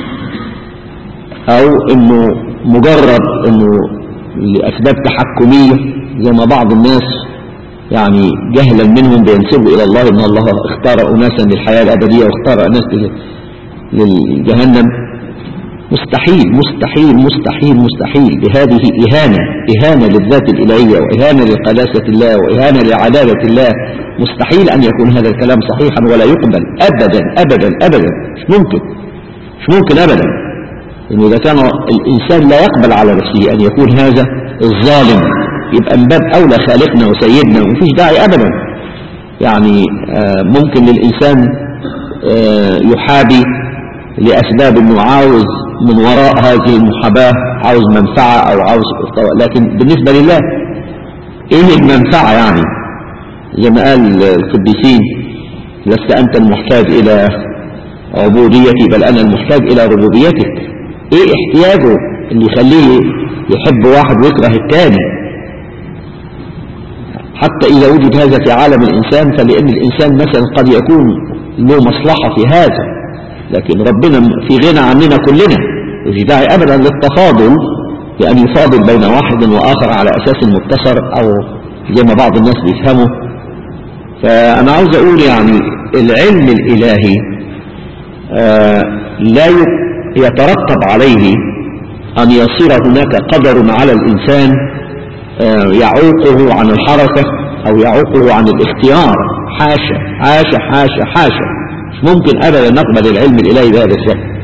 أو أنه مجرد أنه لأسباب تحكمية زي ما بعض الناس يعني جهلا منهم بينسبوا إلى الله إن الله اختار أناسا للحياة الأبدية واختار أناس للجهنم. مستحيل مستحيل مستحيل مستحيل. بهذه إهانة إهانة للذات الإلهية، وإهانة لقداسة الله، وإهانة لعدالة الله. مستحيل أن يكون هذا الكلام صحيحا ولا يقبل أبدا أبدا أبدا. مش ممكن مش ممكن أبدا. إنه إذا كان الإنسان لا يقبل على نفسه أن يكون هذا الظالم، يبقى من باب أولى خالقنا وسيدنا، ومفيش داعي أبدا. يعني ممكن للإنسان يحابي لأسباب أنه عاوز من وراء هذه المحاباة عاوز منفعة أو عاوز، لكن بالنسبة لله إيه المنفعة؟ يعني زي ما قال القديسين لست أنت المحتاج إلى عبوديتي بل أنا المحتاج إلى ربوبيتك. إيه احتياجه اللي يخليه يحب واحد ويكره الثاني؟ حتى إذا وجد هذا في عالم الإنسان، فلأن الإنسان مثلا قد يكون له مصلحة في هذا، لكن ربنا في غنى عننا كلنا، وفي داعي أبدا للتفاضل بأن يفاضل بين واحد وآخر على أساس مقتصر أو زي ما بعض الناس بيفهموا. فأنا عاوز أقول يعني العلم الإلهي آه لا يترتب عليه أن يصير هناك قدر على الإنسان يعوقه عن الحركة أو يعوقه عن الاختيار. حاشا حاشا حاشا حاشا. مش ممكن أبدا نقبل العلم الإلهي بهذا الشكل.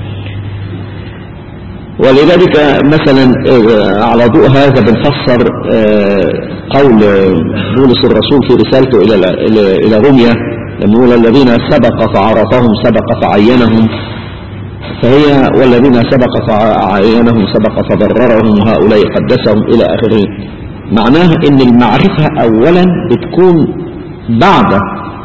ولذلك مثلا على ضوء هذا بنفسر قول بولس الرسول في رسالته إلى إلى روميا لما يقول الذين سبق فعرفهم سبق فعينهم، فهي والذين سبق فعينهم سبق فبررهم وهؤلاء قدسهم إلى آخره. معناها إن المعرفة أولا بتكون بعد.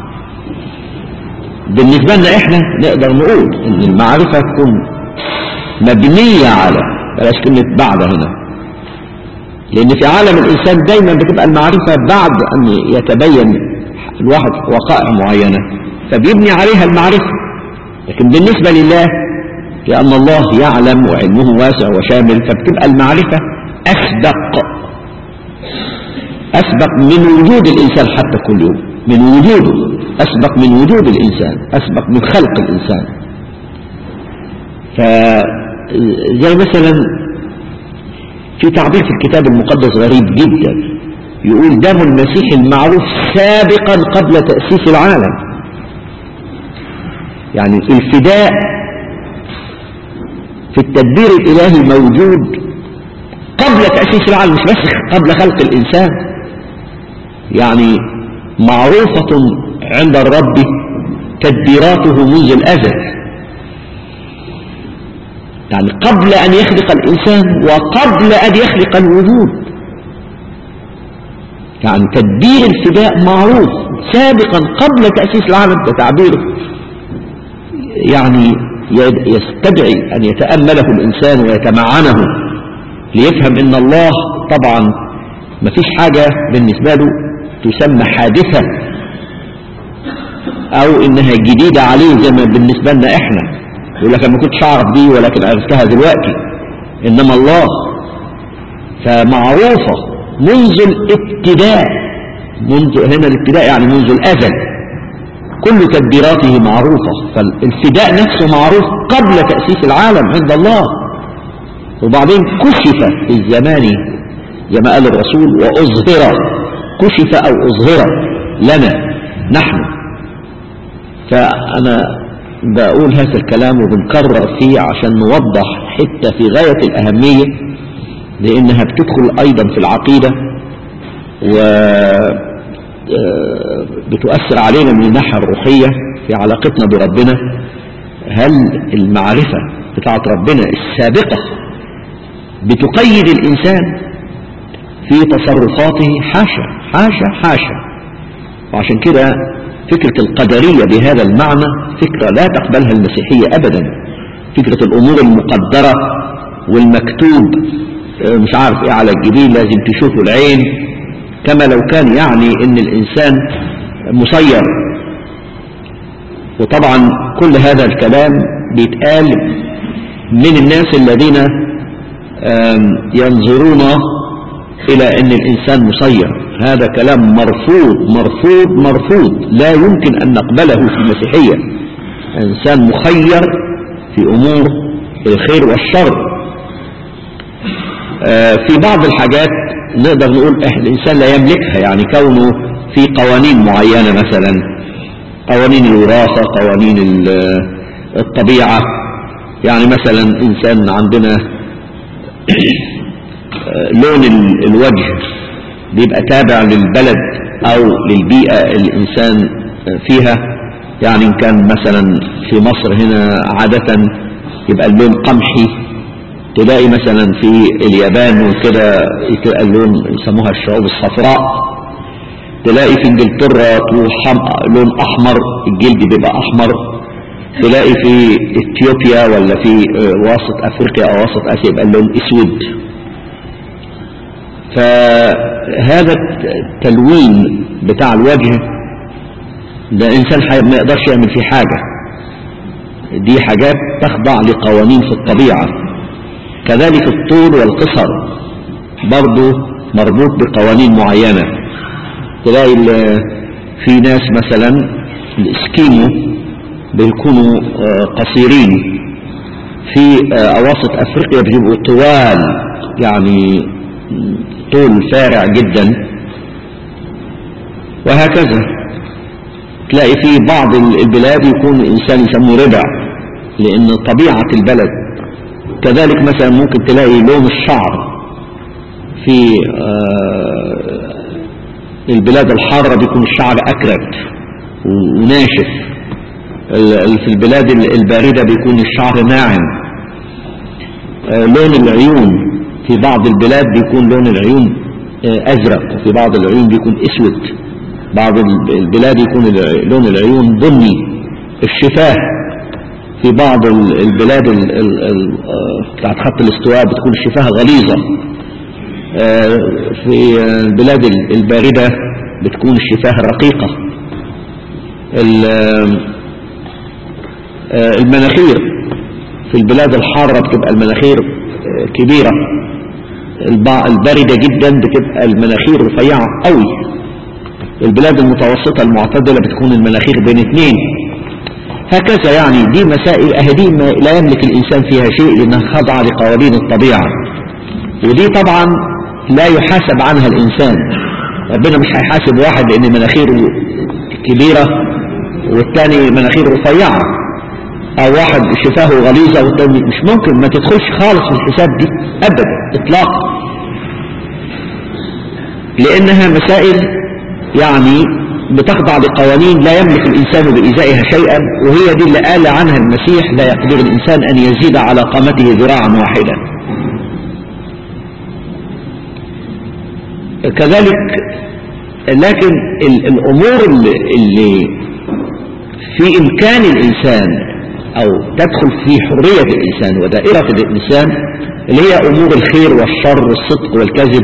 بالنسبة لنا إحنا نقدر نقول إن المعرفة تكون مبنية على، بلاش كلمة بعد هنا، لأن في عالم الإنسان دايما بتبقى المعرفة بعد أن يتبين الواحد وقائع معينة فبيبني عليها المعرفة. لكن بالنسبة لله لأن الله يعلم وعلمه واسع وشامل فبتبقى المعرفة أسبق أسبق من وجود الإنسان حتى كل يوم، من وجوده أسبق من وجود الإنسان، أسبق من خلق الإنسان. فزي مثلا في تعبير في الكتاب المقدس غريب جدا، يقول دم المسيح المعروف سابقا قبل تأسيس العالم. يعني الفداء في التدبير الإلهي موجود قبل تأسيس العالم، مش بس قبل خلق الإنسان. يعني معروفة عند الرب تدبيراته منذ الأزل، يعني قبل أن يخلق الإنسان وقبل أن يخلق الوجود. يعني تدبير الفداء معروف سابقا قبل تأسيس العالم. ده تعبير يعني يستدعي أن يتأمله الإنسان ويتمعنه ليفهم إن الله طبعا ما فيش حاجة بالنسبة له تسمى حادثة أو إنها جديدة عليه زي ما بالنسبة لنا إحنا يقول لك أنا ما كنتش أعرف دي ولكن عرفتها دلوقتي. إنما الله فمعروفة منذ الابتداء، منذ هنا الابتداء يعني منذ الأزل، كل تدبيراته معروفة. فالفداء نفسه معروف قبل تأسيس العالم عند الله، وبعدين كشف في الزمان زي ما قال الرسول وأظهر، كشف أو أظهر لنا نحن. فأنا بقول هذا الكلام وبنكرر فيه عشان نوضح حتة في غاية الأهمية، لأنها بتدخل أيضا في العقيدة وبتؤثر علينا من الناحية الروحية في علاقتنا بربنا. هل المعرفة بتاعت ربنا السابقة بتقيد الإنسان في تصرفاته؟ حاشا حاشا حاشا. وعشان كده فكرة القدرية بهذا المعنى فكرة لا تقبلها المسيحية أبدا. فكرة الأمور المقدرة والمكتوب مش عارف ايه على الجبين لازم تشوفه العين، كما لو كان يعني ان الإنسان مسير. وطبعا كل هذا الكلام بيتقال من الناس الذين ينظرون إلى أن الإنسان مسير. هذا كلام مرفوض مرفوض مرفوض، لا يمكن أن نقبله في المسيحية. إنسان مخير في أمور الخير والشر. في بعض الحاجات نقدر نقول الإنسان لا يملكها، يعني كونه في قوانين معينة، مثلا قوانين الوراثة، قوانين الطبيعة. يعني مثلا إنسان عندنا لون الوجه بيبقى تابع للبلد أو للبيئة الإنسان فيها. يعني إن كان مثلا في مصر هنا عادة يبقى اللون قمحي، تلاقي مثلا في اليابان وكده يبقى اللون يسموها الشعوب الصفراء، تلاقي في انجلترا لون أحمر، الجلد بيبقى أحمر، تلاقي في اثيوبيا ولا في وسط أفريقيا أو وسط آسيا يبقى اللون أسود. فهذا التلوين بتاع الوجه ده إنسان ما يقدرش يعمل فيه حاجة، دي حاجات تخضع لقوانين في الطبيعة. كذلك الطول والقصر برضو مربوط بقوانين معينة. تلاقي في ناس مثلا الاسكيمو بيكونوا قصيرين، في أواسط أفريقيا بيبقوا طوال، يعني طول فارع جدا، وهكذا. تلاقي في بعض البلاد يكون الإنسان يسموه ربع لأن طبيعة البلد. كذلك مثلا ممكن تلاقي لون الشعر في البلاد الحارة بيكون الشعر أكرت وناشف، في البلاد الباردة بيكون الشعر ناعم. لون العيون في بعض البلاد بيكون لون العيون أزرق، وفي بعض العيون بيكون أسود، بعض البلاد يكون لون العيون بني. الشفاه في بعض البلاد بتاعت خط الاستواء بتكون الشفاه غليظة، في البلاد الباردة بتكون الشفاه رقيقة. المناخير في البلاد الحارة بتبقى المناخير كبيرة، الباردة جدا بتبقى المناخير رفيعة قوي. البلاد المتوسطة المعتدلة بتكون المناخير بين اثنين. هكذا يعني دي مسائل أهدي لا يملك الإنسان فيها شيء لأنها خاضعة لقوانين الطبيعة، ودي طبعا لا يحاسب عنها الإنسان. ربنا مش هيحاسب واحد لأن مناخيره كبيرة والتاني مناخيره رفيعة، أو واحد شفاهه غليظة والتاني مش ممكن، ما تدخلش خالص في الحساب دي أبدا إطلاقا، لأنها مسائل يعني بتخضع لقوانين لا يملك الإنسان بإزائها شيئا، وهي دي اللي قال عنها المسيح لا يقدر الإنسان أن يزيد على قامته ذراعا واحدا. كذلك لكن الأمور اللي في إمكان الإنسان أو تدخل في حرية الإنسان ودائرة الإنسان اللي هي أمور الخير والشر والصدق والكذب،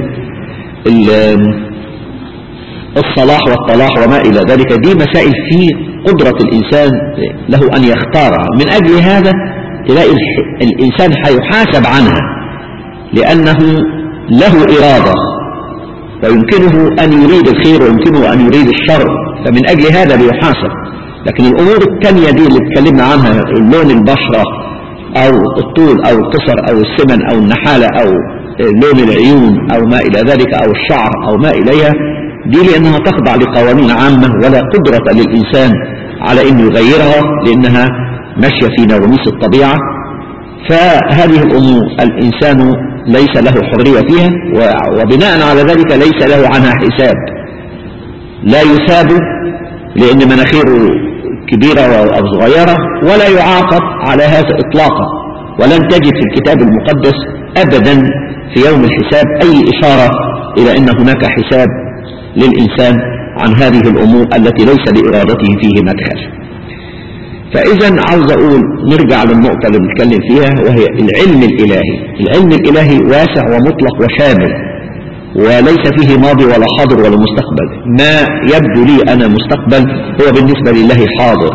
الصلاح والطلاح وما إلى ذلك، دي مسائل في قدرة الإنسان له أن يختارها. من أجل هذا تلاقي الإنسان هيحاسب عنها لأنه له إرادة ويمكنه أن يريد الخير ويمكنه أن يريد الشر، فمن أجل هذا بيحاسب. لكن الأمور التانية دي اللي اتكلمنا عنها، لون البشرة أو الطول أو القصر أو السمن أو النحالة أو لون العيون أو ما إلى ذلك أو الشعر أو ما إليها، دي لأنها تخضع لقوانين عامة ولا قدرة للإنسان على أن يغيرها لأنها ماشية في نواميس الطبيعة. فهذه الأمور الإنسان ليس له حرية فيها، وبناء على ذلك ليس له عنها حساب، لا يثاب لأن مناخيره كبيرة أو صغيرة، ولا يعاقب على هذا إطلاقا. ولن تجد في الكتاب المقدس أبدا في يوم الحساب أي إشارة إلى أن هناك حساب للإنسان عن هذه الأمور التي ليس لإرادته فيه مدخل. فإذا عاوز أقول نرجع للنقطة اللي بنتكلم فيها، وهي العلم الإلهي. العلم الإلهي واسع ومطلق وشامل، وليس فيه ماضي ولا حاضر ولا مستقبل. ما يبدو لي أنا مستقبل هو بالنسبة لله حاضر.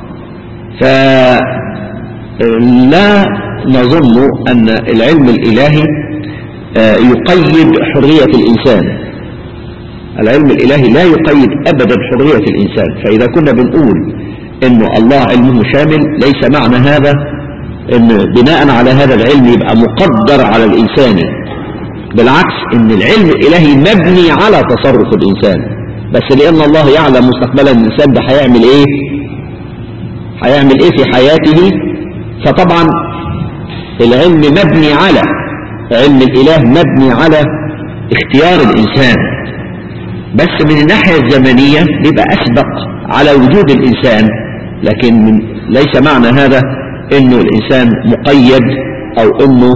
فلا نظن أن العلم الإلهي يقيد حرية الإنسان. العلم الإلهي لا يقيد أبدا حرية الإنسان. فإذا كنا بنقول إنه الله علمه شامل، ليس معنى هذا إن بناء على هذا العلم يبقى مقدر على الإنسان. بالعكس، إن العلم الإلهي مبني على تصرف الإنسان، بس لأن الله يعلم مستقبلا الإنسان ده هيعمل إيه هيعمل إيه في حياته. فطبعا العلم مبني على علم الإله مبني على اختيار الإنسان، بس من الناحية الزمنية بيبقى أسبق على وجود الإنسان. لكن من ليس معنى هذا إنه الإنسان مقيد أو إنه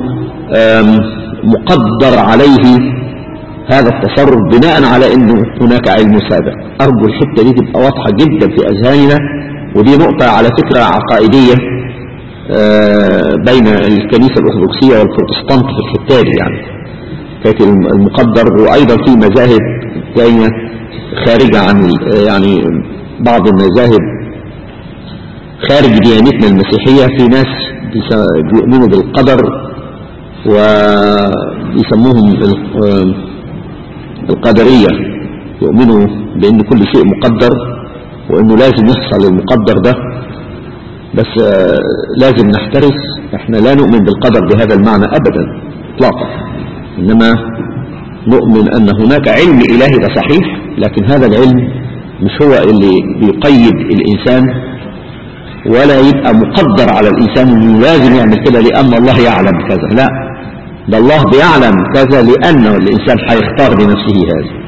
مقدر عليه هذا التصرف بناء على إنه هناك علم سابق. أرجو الحتة دي تبقى واضحة جدا في أذهاننا، ودي نقطة على فكرة عقائدية بين الكنيسة الأرثوذكسية والبروتستانت في الحتة دي، يعني كانت المقدر. وأيضا في مذاهب ثانية خارجة عن يعني بعض المذاهب خارج ديانتنا المسيحية، في ناس بيؤمنوا بالقدر ويسموهم القدرية، يؤمنوا بأن كل شيء مقدر وأنه لازم يحصل المقدر ده. بس لازم نحترس، احنا لا نؤمن بالقدر بهذا المعنى أبدا اطلاقا، إنما نؤمن أن هناك علم إلهي ده صحيح، لكن هذا العلم مش هو اللي بيقيد الإنسان ولا يبقى مقدر على الإنسان إنه لازم يعمل كده لأن الله يعلم كذا، لا، ده الله بيعلم كذا لأنه الإنسان هيختار بنفسه هذا.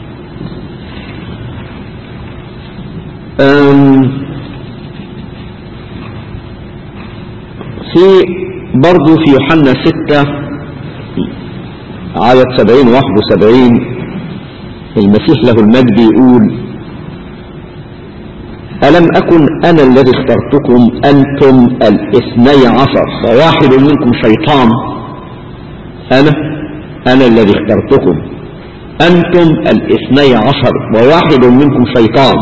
في برضو في يوحنا ستة عدد سبعين واحد وسبعين المسيح له المجد يقول: ألم أكن أنا الذي اخترتكم أنتم الاثني عشر وواحد منكم شيطان؟ أنا أنا الذي اخترتكم أنتم الاثني عشر وواحد منكم شيطان.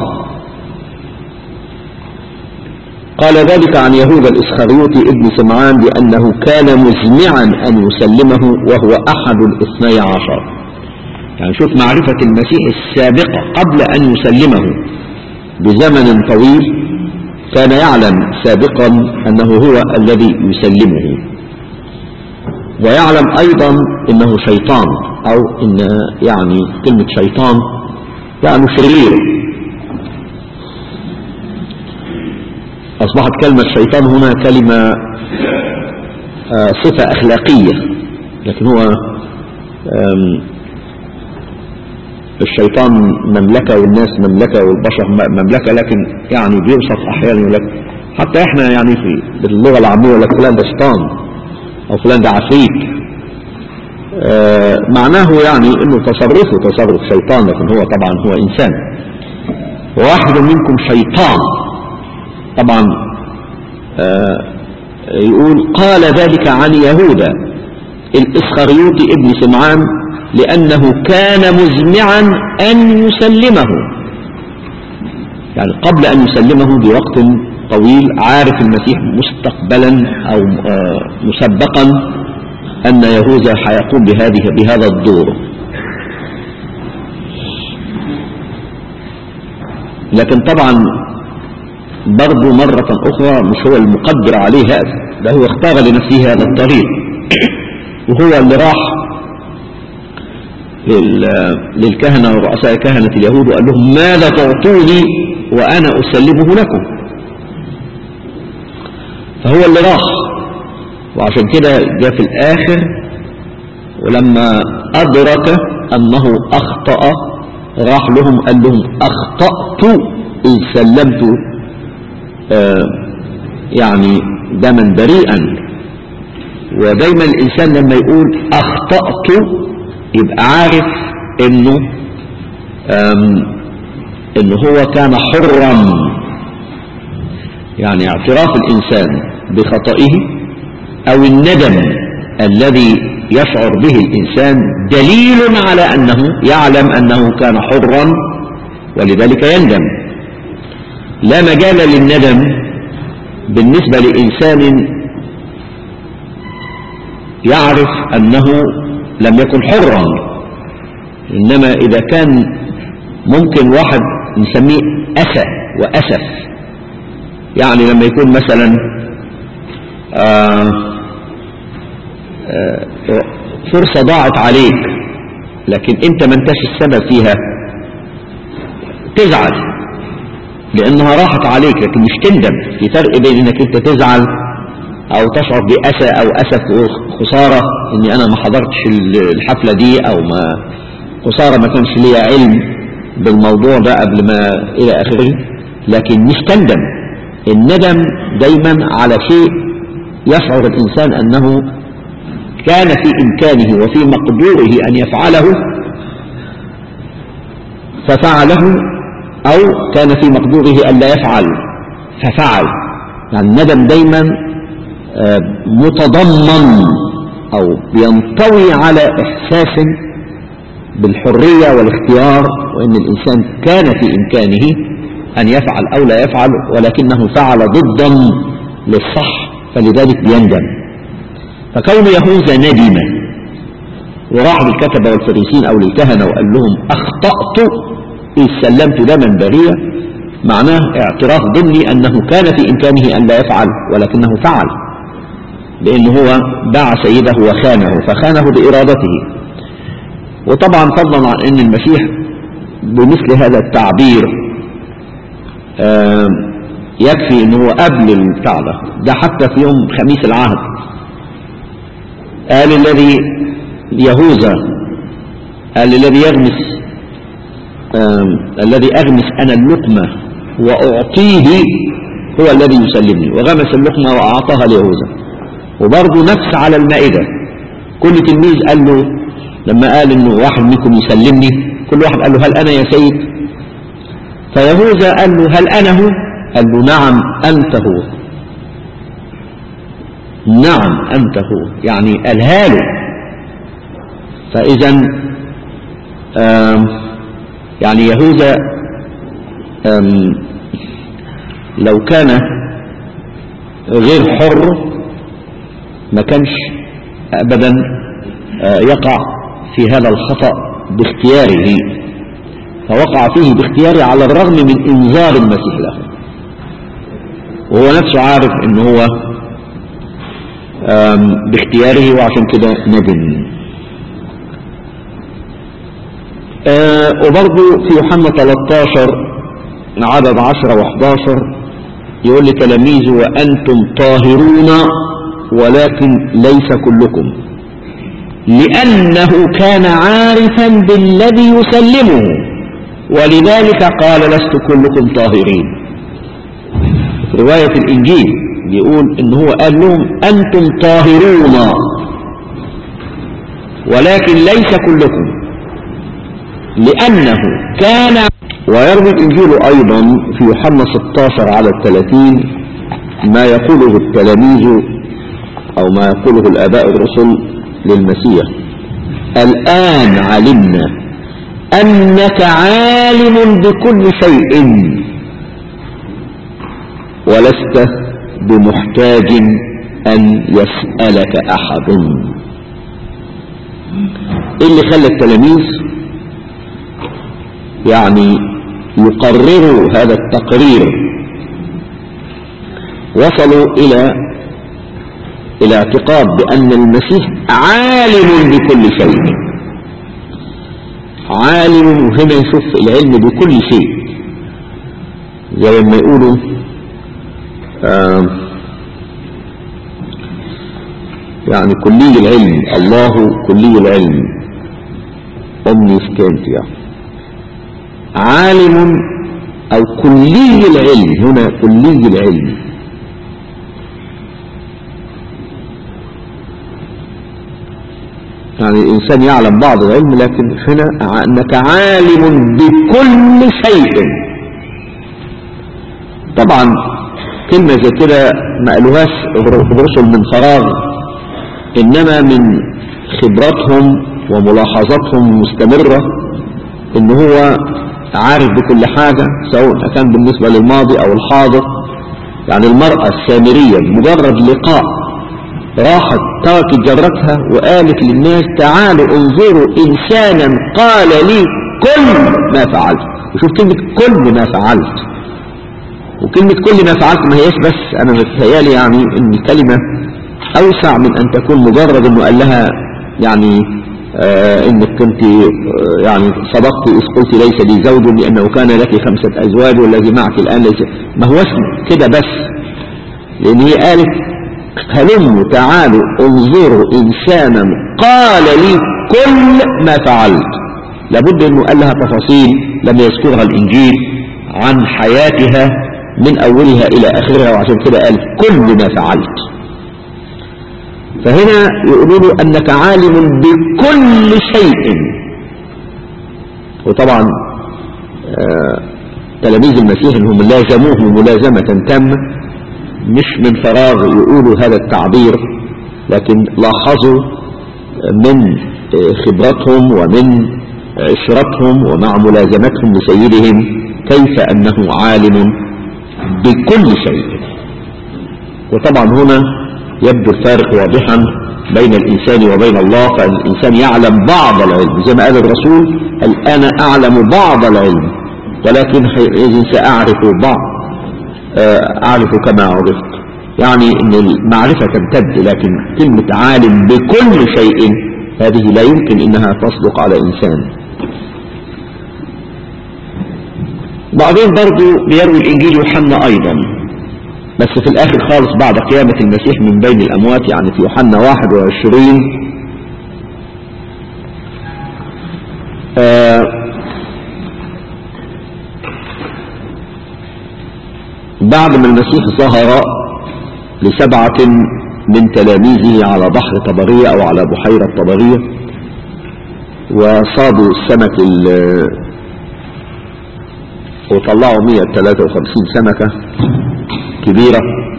قال ذلك عن يهوذا الإسخريوطي ابن سمعان لأنه كان مزمعا أن يسلمه وهو أحد الاثني عشر. يعني شوف معرفة المسيح السابقة قبل أن يسلمه بزمن طويل، كان يعلم سابقا أنه هو الذي يسلمه، ويعلم أيضا أنه شيطان، أو إن يعني كلمة شيطان يعني شرير. أصبحت كلمة شيطان هنا كلمة صفة أخلاقية، لكن هو الشيطان مملكة والناس مملكة والبشر مملكة، لكن يعني بيوصف أحيانا يقول لك حتى احنا يعني في باللغة العامية يقول لك فلان ده شيطان أو فلان ده عفريت. معناه يعني إنه تصرفه تصرف شيطان، لكن هو طبعا هو إنسان. وواحد منكم شيطان طبعا يقول قال ذلك عن يهوذا الإسخريوطي ابن سمعان لأنه كان مزمعا أن يسلمه، يعني قبل أن يسلمه بوقت طويل عارف المسيح مستقبلا أو مسبقا أن يهوذا حيقوم بهذه بهذا الدور. لكن طبعا برضو مرة أخرى مش هو المقدر عليه هذا، ده هو اختار لنفسه هذا الطريق، وهو اللي راح للكهنة ورؤساء كهنة اليهود وقال لهم ماذا تعطوني وأنا أسلمه لكم. فهو اللي راح، وعشان كده جاء في الآخر ولما أدرك أنه أخطأ راح لهم قال لهم أخطأت إن سلمت آه يعني دما بريئا. ودايما الإنسان لما يقول أخطأت يبقى عارف إنه إنه هو كان حرا، يعني اعتراف الإنسان بخطئه أو الندم الذي يشعر به الإنسان دليل على أنه يعلم أنه كان حرا ولذلك يندم. لا مجال للندم بالنسبة لإنسان يعرف أنه لم يكن حرا، إنما إذا كان ممكن واحد نسميه أسى وأسف، يعني لما يكون مثلا آآ آآ فرصة ضاعت عليك لكن انت ما انتش السبب فيها، تزعل لانها راحت عليك لكن مش تندم. في فرق بين انك انت تزعل او تشعر بأسى او اسف وخسارة اني انا ما حضرتش الحفلة دي او ما خسارة ما كانش ليا علم بالموضوع ده قبل ما الى اخره، لكن مش تندم. الندم دايما على شيء يشعر الانسان انه كان في إمكانه وفي مقدوره أن يفعله ففعله، أو كان في مقدوره أن لا يفعل ففعل. يعني الندم دايما متضمن أو بينطوي على إحساس بالحرية والاختيار، وأن الإنسان كان في إمكانه أن يفعل أو لا يفعل ولكنه فعل ضدا للصح فلذلك بيندم. فكون يهوذا ندم وراح للكتبة والفريسين أو للكهنة وقال لهم أخطأت إذ سلمت دما بريئا، معناه اعتراف ضمني أنه كان في إمكانه أن لا يفعل ولكنه فعل، لأنه هو باع سيده وخانه فخانه بإرادته. وطبعا فضلا عن أن المسيح بمثل هذا التعبير آه يكفي ان هو قبل البتاع ده ده حتى في يوم خميس العهد قال الذي يهوذا قال الذي يغمس آه الذي اغمس انا اللقمة واعطيه هو الذي يسلمني، وغمس اللقمة واعطاها ليهوذا. وبرضه نفس على المائدة، كل تلميذ قال له لما قال انه واحد منكم يسلمني، كل واحد قال له هل انا يا سيد؟ فيهوذا قال له هل انا هو؟ قال له نعم انت هو، نعم انت هو، يعني قالها له. فاذا يعني يهوذا لو كان غير حر ما كانش ابدا يقع في هذا الخطأ باختياره، فوقع فيه باختياره على الرغم من انذار المسيح له، وهو نفسه عارف ان هو باختياره وعشان كده ندم. وبرضه في يوحنا ثلاثة عشر عدد عشرة وأحد عشر يقول لتلاميذه وأنتم طاهرون ولكن ليس كلكم، لأنه كان عارفا بالذي يسلمه ولذلك قال لست كلكم طاهرين. رواية في الإنجيل يقول إن هو قال لهم أنتم طاهرون ولكن ليس كلكم لأنه كان. ويروي الإنجيل أيضا في يوحنا ستة عشر على الثلاثين ما يقوله التلاميذ أو ما يقوله الآباء الرسل للمسيح: الآن علمنا أنك عالم بكل شيء ولست بمحتاج أن يسألك أحد. إيه اللي خلى التلاميذ يعني يقرروا هذا التقرير؟ وصلوا إلى إلى اعتقاد بأن المسيح عالم بكل شيء. عالم هنا يشوف العلم بكل شيء، زي ما يقولوا آه يعني كلي العلم، الله كلي العلم omniscient، يعني عالم أو كلي العلم. هنا كلي العلم يعني الإنسان يعلم بعض العلم، لكن هنا أنك عالم بكل شيء. طبعا كلمة زي كده ما قالوهاش الرسل من فراغ، إنما من خبراتهم وملاحظاتهم المستمرة إن هو عارف بكل حاجة، سواء كان بالنسبة للماضي أو الحاضر. يعني المرأة السامرية بمجرد لقاء راحت تركت جرتها وقالت للناس تعالوا انظروا إنسانا قال لي كل ما فعلت. وشوف كلمة كل ما فعلت، وكلمة كل ما فعلت ما هيش بس، أنا متهيالي يعني إن الكلمة أوسع من أن تكون مجرد إنه قال لها يعني آه إنك كنت آه يعني صدقت إذ قلت ليس لي زوج لأنه كان لك خمسة أزواج والذي معك الآن ليس. ما هوش كده بس، لأن هي قالت هلموا تعالوا انظروا إنسانا قال لي كل ما فعلت. لابد أنه قال لها تفاصيل لم يذكرها الإنجيل عن حياتها من أولها إلى آخرها، وعشان كده قال كل ما فعلت. فهنا يقولوا له أنك عالم بكل شيء. وطبعا آه تلاميذ المسيح انهم لازموه ملازمة تامة، مش من فراغ يقولوا هذا التعبير، لكن لاحظوا من خبرتهم ومن عشرتهم ومع ملازمتهم لسيدهم كيف أنه عالم بكل شيء. وطبعا هنا يبدو الفارق واضحا بين الإنسان وبين الله، فالإنسان يعلم بعض العلم زي ما قال الرسول: الآن أعلم بعض العلم ولكن إذن سأعرف بعض أعرف كما عرفت. يعني أن المعرفة تمتد، لكن كلمة عالم بكل شيء هذه لا يمكن أنها تصدق على إنسان. بعدين برضو بيروي الإنجيل يوحنا أيضا، بس في الآخر خالص بعد قيامة المسيح من بين الأموات، يعني في يوحنا واحد وعشرين آه بعد ما المسيح ظهر لسبعة من تلاميذه على بحر طبرية أو على بحيرة طبرية، وصادوا السمك وطلعوا مئة وثلاثة وخمسين سمكة كبيرة،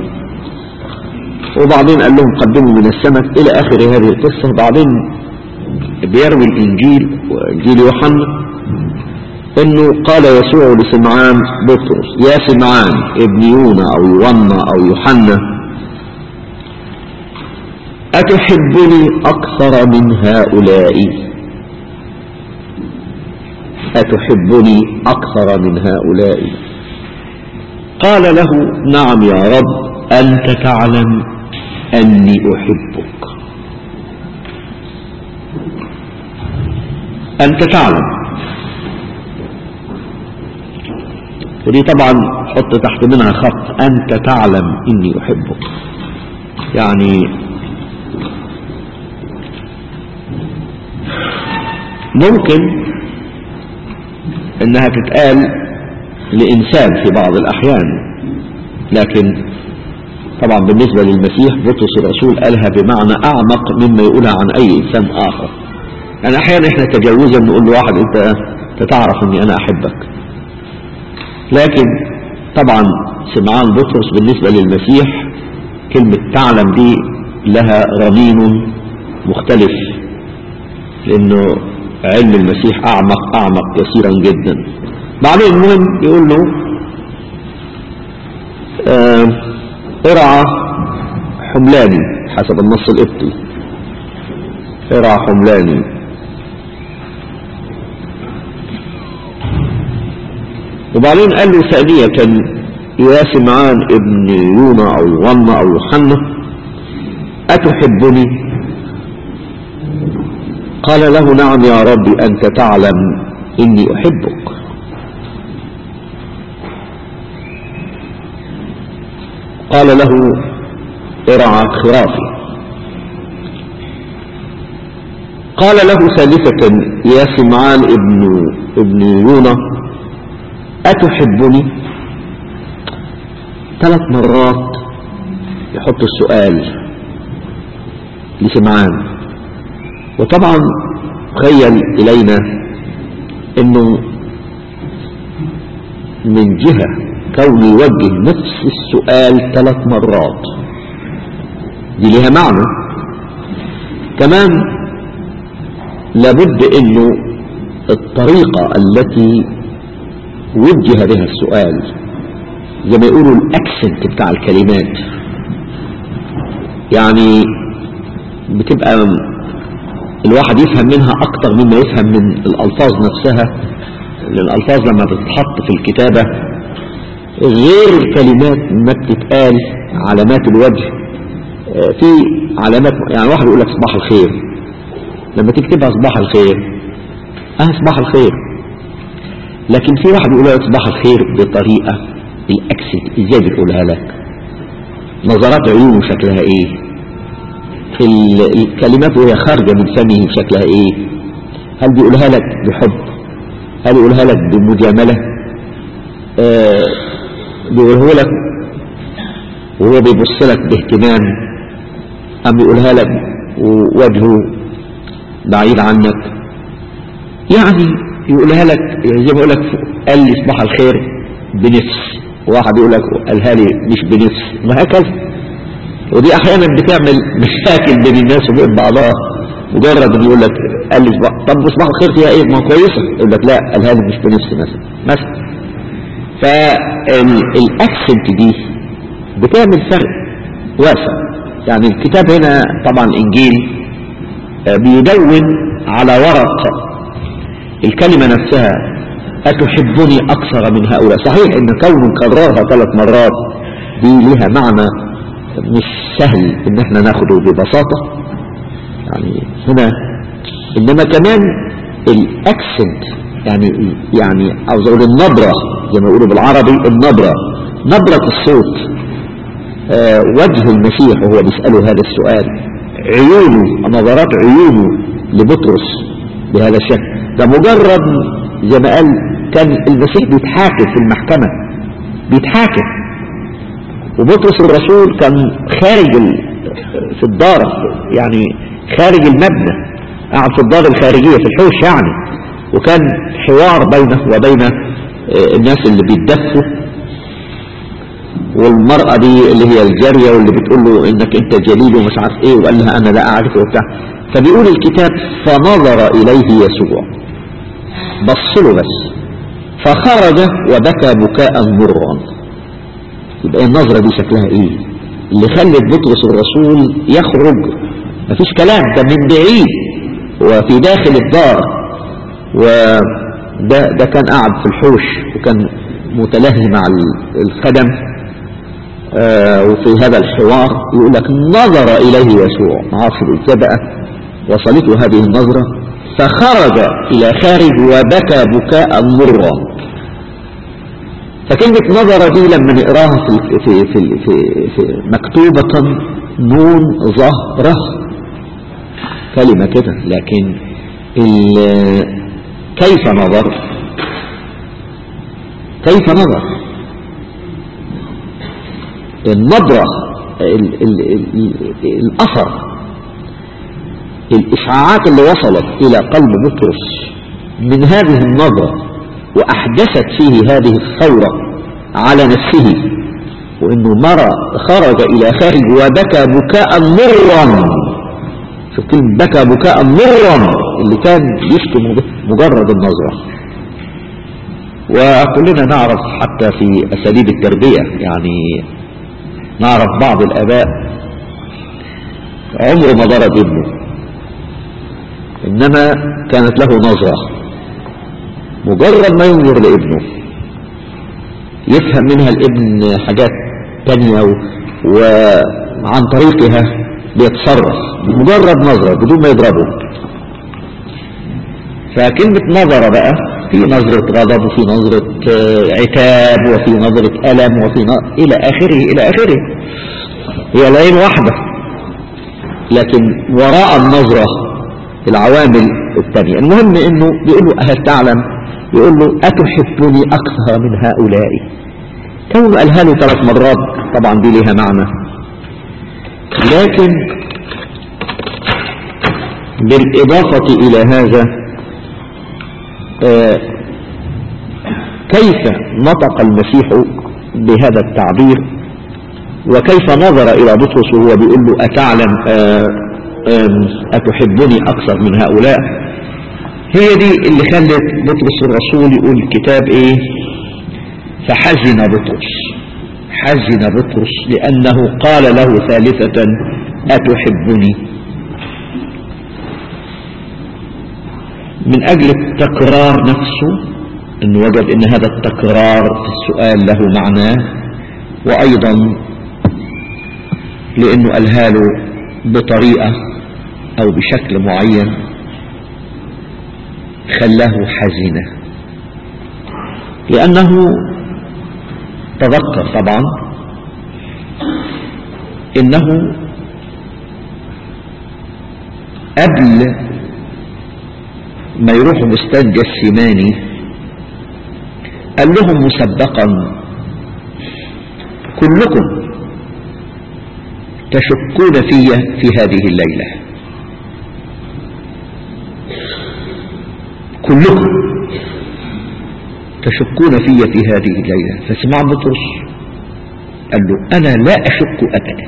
وبعدين قال لهم قدموا من السمك إلى آخر هذه القصة. بعدين بيروي الإنجيل وإنجيل يوحنا إنه قال يسوع لسمعان بطرس: يا سمعان ابن يونا أو يونا أو يوحنا، أتحبني أكثر من هؤلاء؟ أتحبني أكثر من هؤلاء؟ قال له: نعم يا رب، أنت تعلم أني أحبك. أنت تعلم، ودي طبعا حط تحت منها خط، أنت تعلم أني أحبك. يعني ممكن انها تتقال لإنسان في بعض الأحيان، لكن طبعا بالنسبة للمسيح بطرس الرسول قالها بمعنى أعمق مما يقولها عن أي إنسان آخر. يعني أحيانا إحنا تجاوزا نقول لواحد أنت تعرف أني أنا أحبك، لكن طبعا سمعان بطرس بالنسبة للمسيح كلمة تعلم دي لها رنين مختلف، لأنه علم المسيح أعمق أعمق كثيرا جدا. بعدين المهم يقول له اه ارعى حملاني حسب النص القبطي، ارعى حملاني. وبعدين قال له ثانية: يا سمعان ابن يونا أو يونا أو يوحنا، أتحبني؟ قال له: نعم يا رب، أنت تعلم إني أحبك. قال له: ارعى خرافي. قال له ثالثة: يا سمعان ابن ابن يونا، أتحبني؟ ثلاث مرات يحط السؤال لسمعان. وطبعا تخيل إلينا انه من جهة كون يوجه نفس السؤال ثلاث مرات دي لها معنى. كمان لابد انه الطريقة التي وجه بها السؤال، زي ما يقولوا الاكسنت بتاع الكلمات، يعني بتبقى الواحد يفهم منها اكتر مما يفهم من الالفاظ نفسها، لان الالفاظ لما بتتحط في الكتابة غير الكلمات ما بتتقال. علامات الوجه في علامات، يعني واحد يقول لك صباح الخير، لما تكتبها صباح الخير اه صباح الخير، لكن في واحد يقول لك صباح الخير بطريقة الاكسنت ازاي بيقولها لك، نظرات عيونه شكلها ايه، الكلمات وهي خارجة من فمه شكلها ايه، هل بيقولها لك بحب، هل بيقولها لك بمجاملة، آه بيقولها لك وهو بيبص لك باهتمام، ام بيقولها لك ووجهه بعيد عنك. يعني يقولها لك زي ما يقول لك قال لي صباح الخير بنفس، واحد يقول لك قالها لي مش بنفس، وهكذا. ودي احيانا بتعمل مشاكل بين الناس وبين بعضها، مجرد ان يقول لك قال لي صباح، طب صباح الخير فيها ايه؟ ما كويسه، يقول لك لا قالها لي مش بنفس مثلا مثلا. فالاكسنت دي بتعمل فرق واسع. يعني الكتاب هنا طبعا الانجيل بيدون على ورق الكلمة نفسها أتحبني أكثر من هؤلاء. صحيح إن كونه كررها ثلاث مرات دي لها معنى مش سهل إن احنا ناخده ببساطة يعني هنا، إنما كمان الأكسنت يعني يعني عاوز اقول النبرة زي ما يقولوا بالعربي، النبرة نبرة الصوت، آه وجه المسيح وهو بيسأله هذا السؤال، عيونه، نظرات عيونه لبطرس بهذا الشكل. ده مجرد زي ما قال كان المسيح بيتحاكم في المحكمة، بيتحاكم، وبطرس الرسول كان خارج في الدار، يعني خارج المبنى، قاعد في الدار الخارجية في الحوش يعني، وكان حوار بينه وبين الناس اللي بيتدفوا، والمرأة دي اللي هي الجارية واللي بتقول له انك انت جليل ومش عارف ايه، وقال لها انا لا اعرفه وبتاع. فبيقول الكتاب فنظر اليه يسوع، بص له بس، فخرج وبكى بكاء مرا. يبقى النظرة دي شكلها ايه اللي خلت بطرس الرسول يخرج؟ مفيش كلام، ده من بعيد وفي داخل الدار، وده ده كان قاعد في الحوش وكان متلهي مع الخدم، آه وفي هذا الحوار يقول لك نظر إليه يسوع. معاصر ازاي بقى وصلته هذه النظرة؟ فخرج إلى خارج وبكى بكاء مرا. فكلمة نظر دي لما نقراها في, في, في, في, في مكتوبة نون ظهره كلمة كده، لكن كيف نظر؟ كيف نظر؟ النظرة، ال ال ال الأثر، الإشعاعات اللي وصلت إلى قلب بطرس من هذه النظرة وأحدثت فيه هذه الثورة على نفسه، وإنه مرة خرج إلى خارج وبكى بكاء مرا. شوف كلمة بكى بكاء مرا، اللي كان يشتم مجرد النظرة. وكلنا نعرف حتى في أساليب التربية، يعني نعرف بعض الآباء عمره ما ضرب ابنه، إنما كانت له نظرة، مجرد ما ينظر لابنه يفهم منها الابن حاجات تانية، وعن طريقها بيتصرف بمجرد نظرة بدون ما يضربه. فكلمة نظرة بقى في نظرة غضب وفي نظرة عتاب وفي نظرة ألم وفي نظرة إلى آخره إلى آخره، هي العين واحدة، لكن وراء النظرة العوامل الثانية. المهم إنه بيقول له هل تعلم، يقول له أتحبني أكثر من هؤلاء؟ كونه قالها له ثلاث مرات طبعا دي لها معنى، لكن بالإضافة إلى هذا آه كيف نطق المسيح بهذا التعبير، وكيف نظر إلى بطرس وهو بيقول له أتعلم آه آه أتحبني أكثر من هؤلاء؟ هي دي اللي خلت بطرس الرسول يقول الكتاب ايه؟ فحزن بطرس، حزن بطرس لأنه قال له ثالثة أتحبني، من أجل التكرار نفسه، إنه وجد إن هذا التكرار في السؤال له معناه، وأيضا لأنه قالها له بطريقة أو بشكل معين خلاه حزينة، لأنه تذكر طبعا إنه قبل ما يروحوا بستان جسيماني قال لهم مسبقا كلكم تشكون في في هذه الليلة، كلكم تشكون في في هذه الليلة. فسمع بطرس قال له أنا لا أشك أبدا،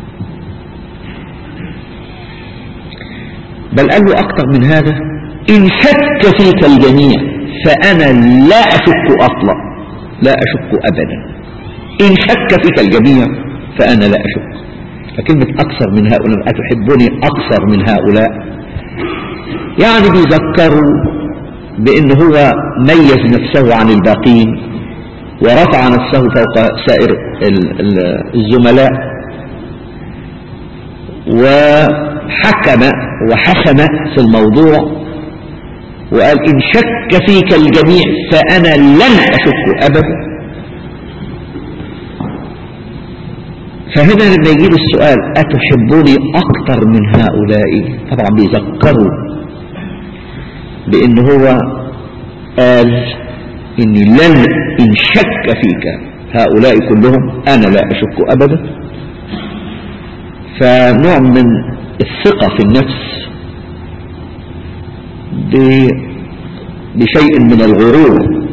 بل قال له أكثر من هذا، إن شك فيك الجميع فأنا لا أشك أطلع، لا أشك أبدا. إن شك فيك الجميع فأنا لا أشك. فكلمة أكثر من هؤلاء، أتحبني أكثر من هؤلاء، يعني بيذكروا بأن هو ميز نفسه عن الباقين ورفع نفسه فوق سائر الزملاء، وحكم وحسم في الموضوع، وقال إن شك فيك الجميع فأنا لن أشك أبدا. فهنا لما يجي السؤال أتحبوني أكثر من هؤلاء، طبعا بيذكروا بأن هو قال إني لن إن شك فيك هؤلاء كلهم أنا لا أشك أبدا. فنوع من الثقة في النفس بشيء من الغرور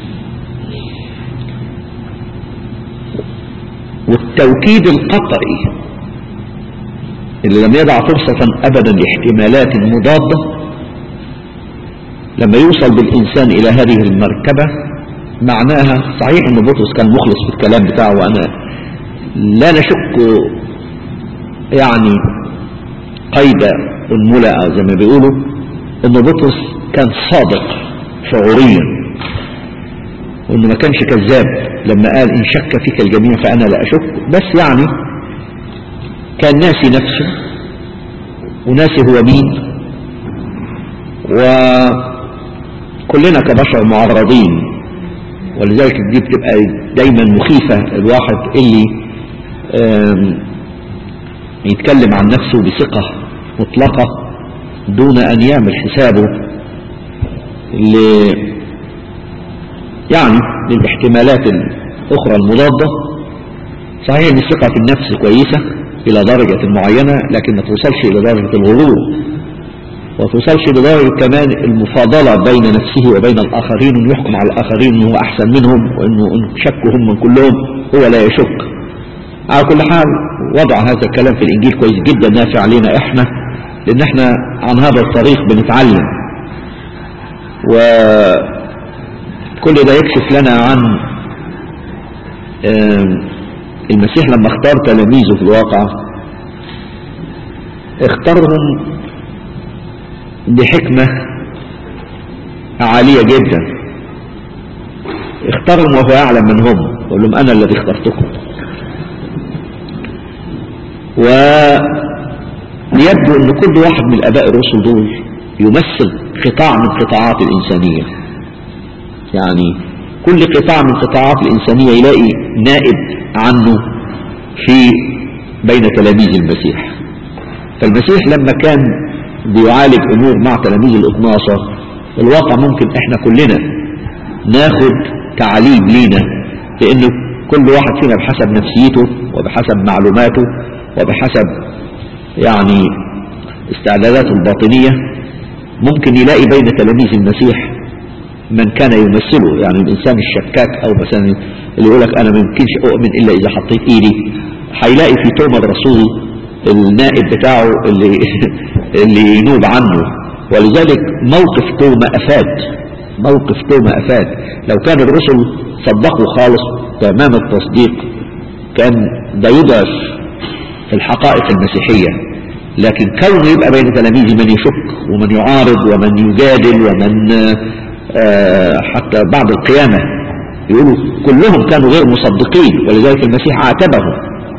والتوكيد القطعي اللي لم يدع فرصة أبدا لاحتمالات مضادة. لما يوصل بالإنسان إلى هذه المركبة معناها صحيح أن بطرس كان مخلص في الكلام بتاعه، وأنا لا نشك يعني قيد الملا أو زي ما بيقولوا أن بطرس كان صادق شعوريا وأنه ما كانش كذاب لما قال إن شك فيك الجميع فأنا لا أشك، بس يعني كان ناسي نفسه وناسي هو مين. وكلنا كبشر معرضين، ولذلك دي بتبقى دايما مخيفة الواحد اللي يتكلم عن نفسه بثقة مطلقة دون أن يعمل حسابه ل يعني للاحتمالات الأخرى المضادة. صحيح أن الثقة في النفس كويسة إلى درجة معينة، لكن ما توصلش إلى درجة الغرور، وتوصلش لدرجة كمان المفاضلة بين نفسه وبين الآخرين، وأنه يحكم على الآخرين أنه أحسن منهم وأنه شكهم من كلهم هو لا يشك. على كل حال وضع هذا الكلام في الإنجيل كويس جدا، نافع علينا إحنا، لأن إحنا عن هذا الطريق بنتعلم. وكل ده يكشف لنا عن المسيح لما اختار تلاميذه في الواقع اختارهم بحكمة عالية جدا. اختارهم وهو يعلم من هم، وقال لهم أنا الذي اخترتكم. ويبدو أن كل واحد من الآباء الرسل دول يمثل قطاع من قطاعات الإنسانية، يعني كل قطاع من قطاعات الإنسانية يلاقي نائب عنه في بين تلاميذ المسيح. فالمسيح لما كان بيعالج أمور مع تلاميذ الاثناشر، الواقع ممكن احنا كلنا ناخد تعليم لينا، لأنه كل واحد فينا بحسب نفسيته وبحسب معلوماته وبحسب يعني استعداداته الباطنية ممكن يلاقي بين تلاميذ المسيح من كان يمثله. يعني الإنسان الشكاك أو مثلا اللي يقولك أنا ما يمكنش أؤمن إلا إذا حطيت إيدي، هيلاقي في توما الرسول النائب بتاعه اللي اللي ينوب عنه. ولذلك موقف توما أفاد، موقف توما أفاد. لو كان الرسل صدقوا خالص تمام التصديق كان ده يضعف في الحقائق المسيحية، لكن كونه يبقى بين تلاميذ من يشك ومن يعارض ومن يجادل ومن آه حتى بعد القيامة يقولوا كلهم كانوا غير مصدقين، ولذلك المسيح عاتبهم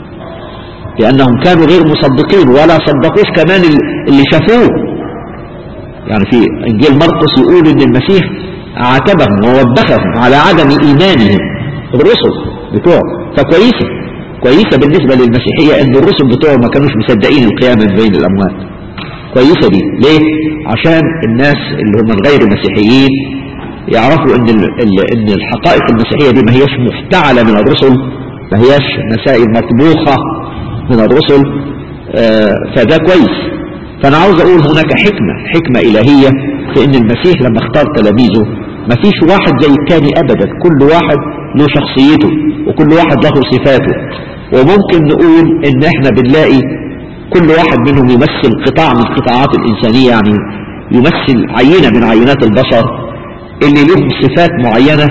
لأنهم كانوا غير مصدقين ولا صدقوش كمان اللي شافوه. يعني في إنجيل مرقس يقول إن المسيح عاتبهم ووبخهم على عدم إيمانهم الرسل بتوعه. فكويسة كويسة بالنسبة للمسيحية إن الرسل بتوعه ما كانوش مصدقين القيامة من بين الأموات. كويسة دي ليه؟ عشان الناس اللي هم غير مسيحيين يعرفوا إن إن الحقائق المسيحية دي ما هياش مفتعلة من الرسل، ما هياش مسائل مطبوخة من الرسل. آه فده كويس. فأنا عاوز أقول هناك حكمة حكمة إلهية في إن المسيح لما اختار تلاميذه ما فيش واحد زي التاني أبدا، كل واحد له شخصيته وكل واحد له صفاته. وممكن نقول إن إحنا بنلاقي كل واحد منهم يمثل قطاع من قطاعات الإنسانية، يعني يمثل عينة من عينات البشر اللي لهم صفات معينة.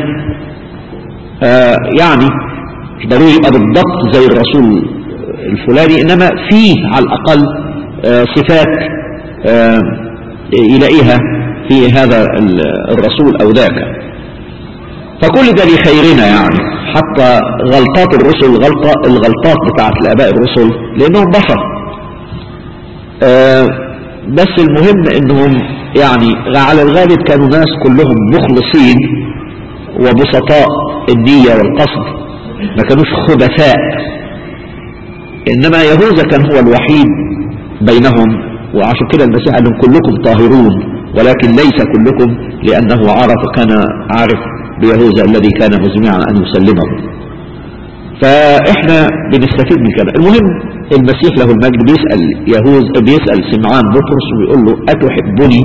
آه يعني مش ضروري يبقى بالضبط زي الرسول الفلاني، إنما فيه على الأقل آه صفات آه يلاقيها في هذا الرسول أو ذاك. فكل ده لخيرنا، يعني حتى غلطات الرسل غلطة الغلطات بتاعت الآباء الرسل لأنهم بشر. آه بس المهم إنهم يعني على الغالب كانوا ناس كلهم مخلصين وبسطاء النية والقصد، ما كانوش خبثاء. إنما يهوذا كان هو الوحيد بينهم، وعشان كده المسيح قال لهم كلكم طاهرون ولكن ليس كلكم، لأنه عرف كان عارف بيهوذا الذي كان مزمعا أن يسلمه. فإحنا بنستفيد من كده. المهم المسيح له المجد بيسأل يهوذا، بيسأل سمعان بطرس ويقول له أتحبني؟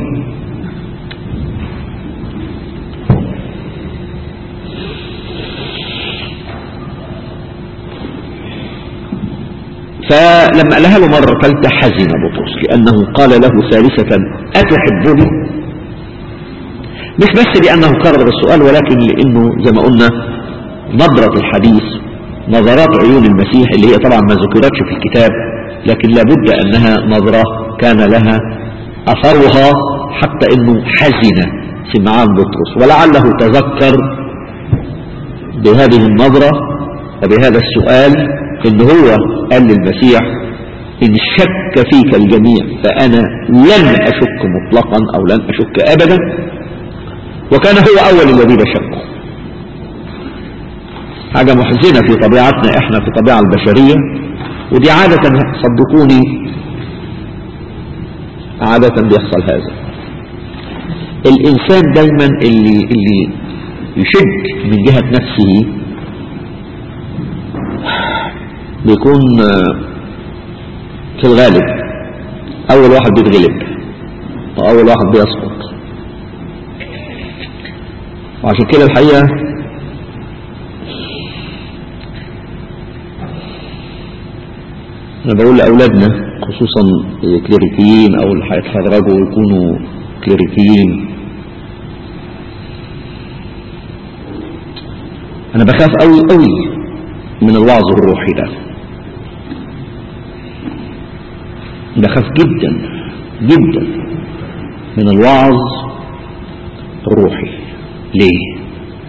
فلما قالها له مرة ثالثة حزن بطرس لأنه قال له ثالثة أتحبني؟ مش بس لأنه كرر السؤال، ولكن لأنه زي ما قلنا نظرة الحديث، نظرات عيون المسيح اللي هي طبعا ما ذكرتش في الكتاب، لكن لابد أنها نظرة كان لها أثرها، حتى أنه حزن سمعان بطرس، ولعله تذكر بهذه النظرة وبهذا السؤال إن هو قال للمسيح إن شك فيك الجميع فأنا لن أشك مطلقا أو لن أشك أبدا، وكان هو أول الذين شكوا. حاجة محزنة في طبيعتنا إحنا، في الطبيعة البشرية، ودي عادة صدقوني عادة بيحصل هذا. الإنسان دايما اللي, اللي يشك من جهة نفسه بيكون في الغالب أول واحد بيتغلب وأول واحد بيسقط. وعشان كده الحقيقة أنا بقول لأولادنا خصوصا الكليريكيين أو اللي هيتخرجوا ويكونوا كليريكيين، أنا بخاف أوي أوي من الوعظ الروحي ده، بخاف جدا جدا من الوعظ الروحي. ليه؟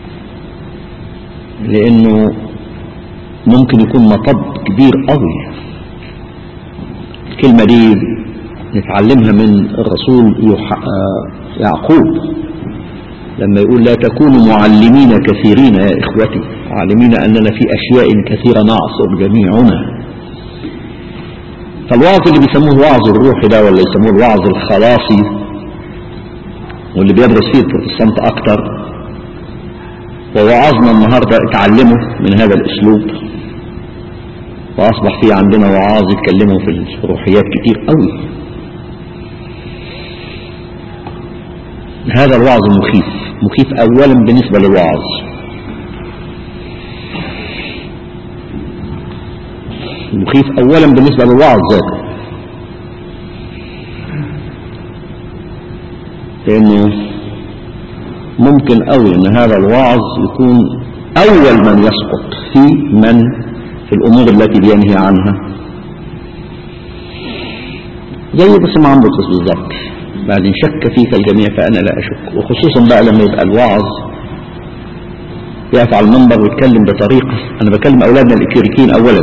لأنه ممكن يكون مطب كبير قوي. الكلمة دي نتعلمها من الرسول يعقوب لما يقول لا تكونوا معلمين كثيرين يا إخوتي، عالمين أننا في أشياء كثيرة نعصر جميعنا. فالوعظ اللي بيسموه الوعظ الروحي ده، ولا يسموه الوعظ الخلاصي، واللي بيدرس فيه البروتستانت أكتر، ووعظنا النهاردة اتعلموا من هذا الأسلوب، وأصبح فيه عندنا وعاظ يتكلموا في الروحيات كتير قوي. هذا الوعظ مخيف، مخيف أولا بالنسبة للوعظ، مخيف أولا بالنسبة للوعظ ذاته، لأنه ممكن قوي أن هذا الوعظ يكون أول من يسقط في من في الأمور التي بينهي عنها، زي سمعان بطرس بالظبط، بعدين شك فيك الجميع فأنا لا أشك. وخصوصا بقى لما يبقى الوعظ يقف على المنبر ويتكلم بطريقة، أنا بكلم أولادنا الإكليريكيين أولا،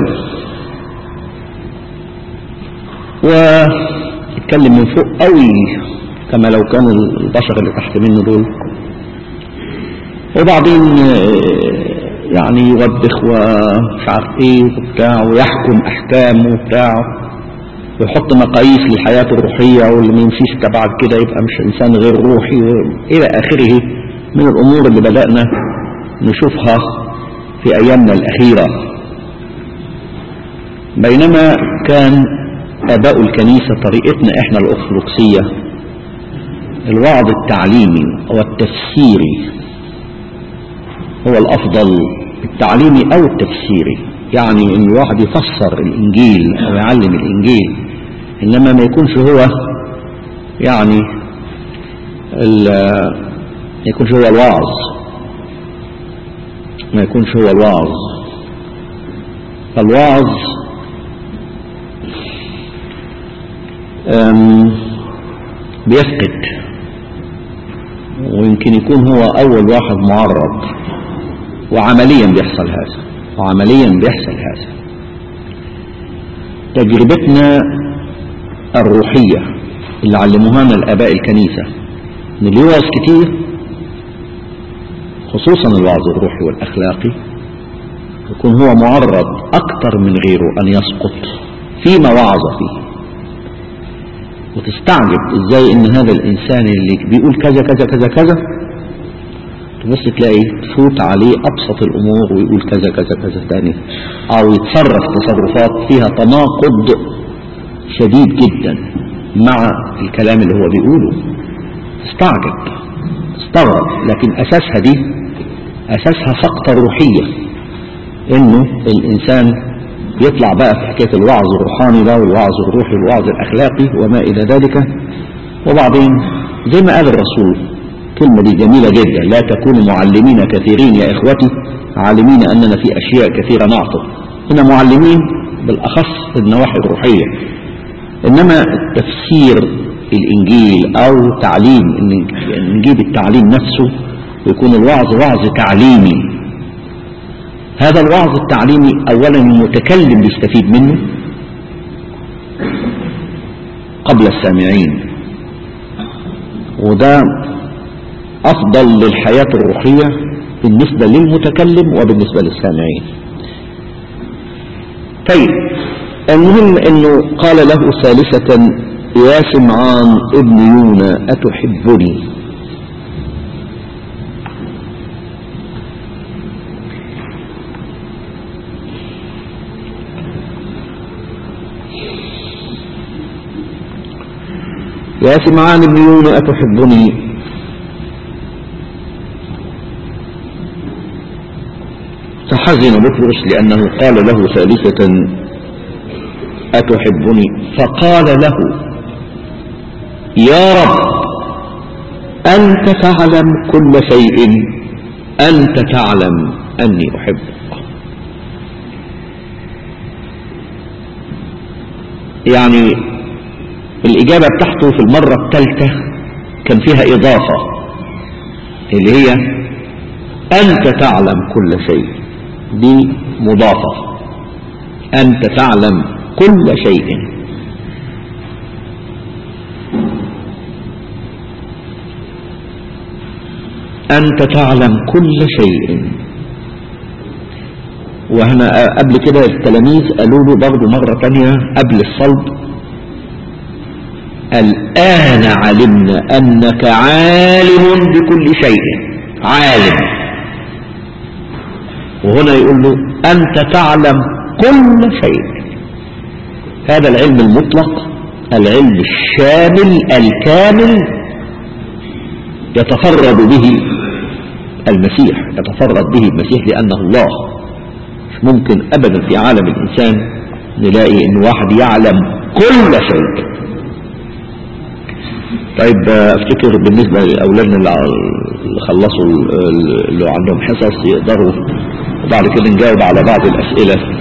ويتكلم من فوق قوي كما لو كان البشر اللي تحت منه دول، وبعدين يعني يوبخ ومش عارف ايه وبتاع، ويحكم احكام وبتاع، ويحط مقاييس للحياة الروحية، واللي ما يمشيش بعد كده يبقى مش انسان غير روحي، الى اخره من الامور اللي بدأنا نشوفها في ايامنا الاخيرة. بينما كان اباء الكنيسة طريقتنا احنا الارثوذكسية الوعظ التعليمي والتفسيري هو الافضل، التعليمي او التفسيري، يعني ان الواحد يفسر الانجيل او يعلم الانجيل، انما ما يكونش هو يعني ما يكونش هو الوعظ، ما يكونش هو الوعظ. فالوعظ بيفقد، ويمكن يكون هو اول واحد معرض، وعمليا بيحصل هذا، وعمليا بيحصل هذا. تجربتنا الروحية اللي علموها لنا الآباء الكنيسة إن اللي يوعظ كتير خصوصا الوعظ الروحي والأخلاقي يكون هو معرض أكتر من غيره أن يسقط فيما وعظ فيه. وتستعجب إزاي إن هذا الإنسان اللي بيقول كذا كذا كذا كذا بس تلاقي تفوت عليه أبسط الأمور ويقول كذا كذا كذا تاني، أو يتصرف تصرفات فيها تناقض شديد جدا مع الكلام اللي هو بيقوله. تستعجب تستغرب، لكن أساسها دي أساسها سقطة روحية، إنه الإنسان يطلع بقى في حكاية الوعظ الروحاني ده والوعظ الروحي والوعظ الأخلاقي وما إلى ذلك. وبعدين زي ما قال الرسول كلمة دي جميلة جدا: لا تكونوا معلمين كثيرين يا إخوتي عالمين أننا في أشياء كثيرة نعطل. هنا معلمين بالأخص في النواحي الروحية، إنما تفسير الإنجيل أو تعليم نجيب التعليم نفسه ويكون الوعظ وعظ تعليمي. هذا الوعظ التعليمي أولا المتكلم بيستفيد منه قبل السامعين، وده أفضل للحياة الروحية بالنسبة للمتكلم وبالنسبة للسامعين. طيب المهم أنه قال له ثالثة: يا سمعان ابن يونا أتحبني؟ يا سمعان ابن يونا أتحبني؟ فحزن بطرس لأنه قال له ثالثة أتحبني، فقال له: يا رب أنت تعلم كل شيء، أنت تعلم أني أحبك. يعني الإجابة بتاعته في المرة الثالثة كان فيها إضافة اللي هي أنت تعلم كل شيء، دي مضافة. أنت تعلم كل شيء. أنت تعلم كل شيء. وهنا قبل كده التلاميذ قالوا له برضه مرة تانية قبل الصلب: الآن علمنا أنك عالم بكل شيء. عالم. وهنا يقول له أنت تعلم كل شيء. هذا العلم المطلق، العلم الشامل الكامل، يتفرد به المسيح، يتفرد به المسيح لأنه الله. مش ممكن أبدا في عالم الإنسان نلاقي إن واحد يعلم كل شيء. طيب افتكر بالنسبة لأولادنا اللي خلصوا اللي عندهم حصص يقدروا بعد كده نجاوب على بعض الأسئلة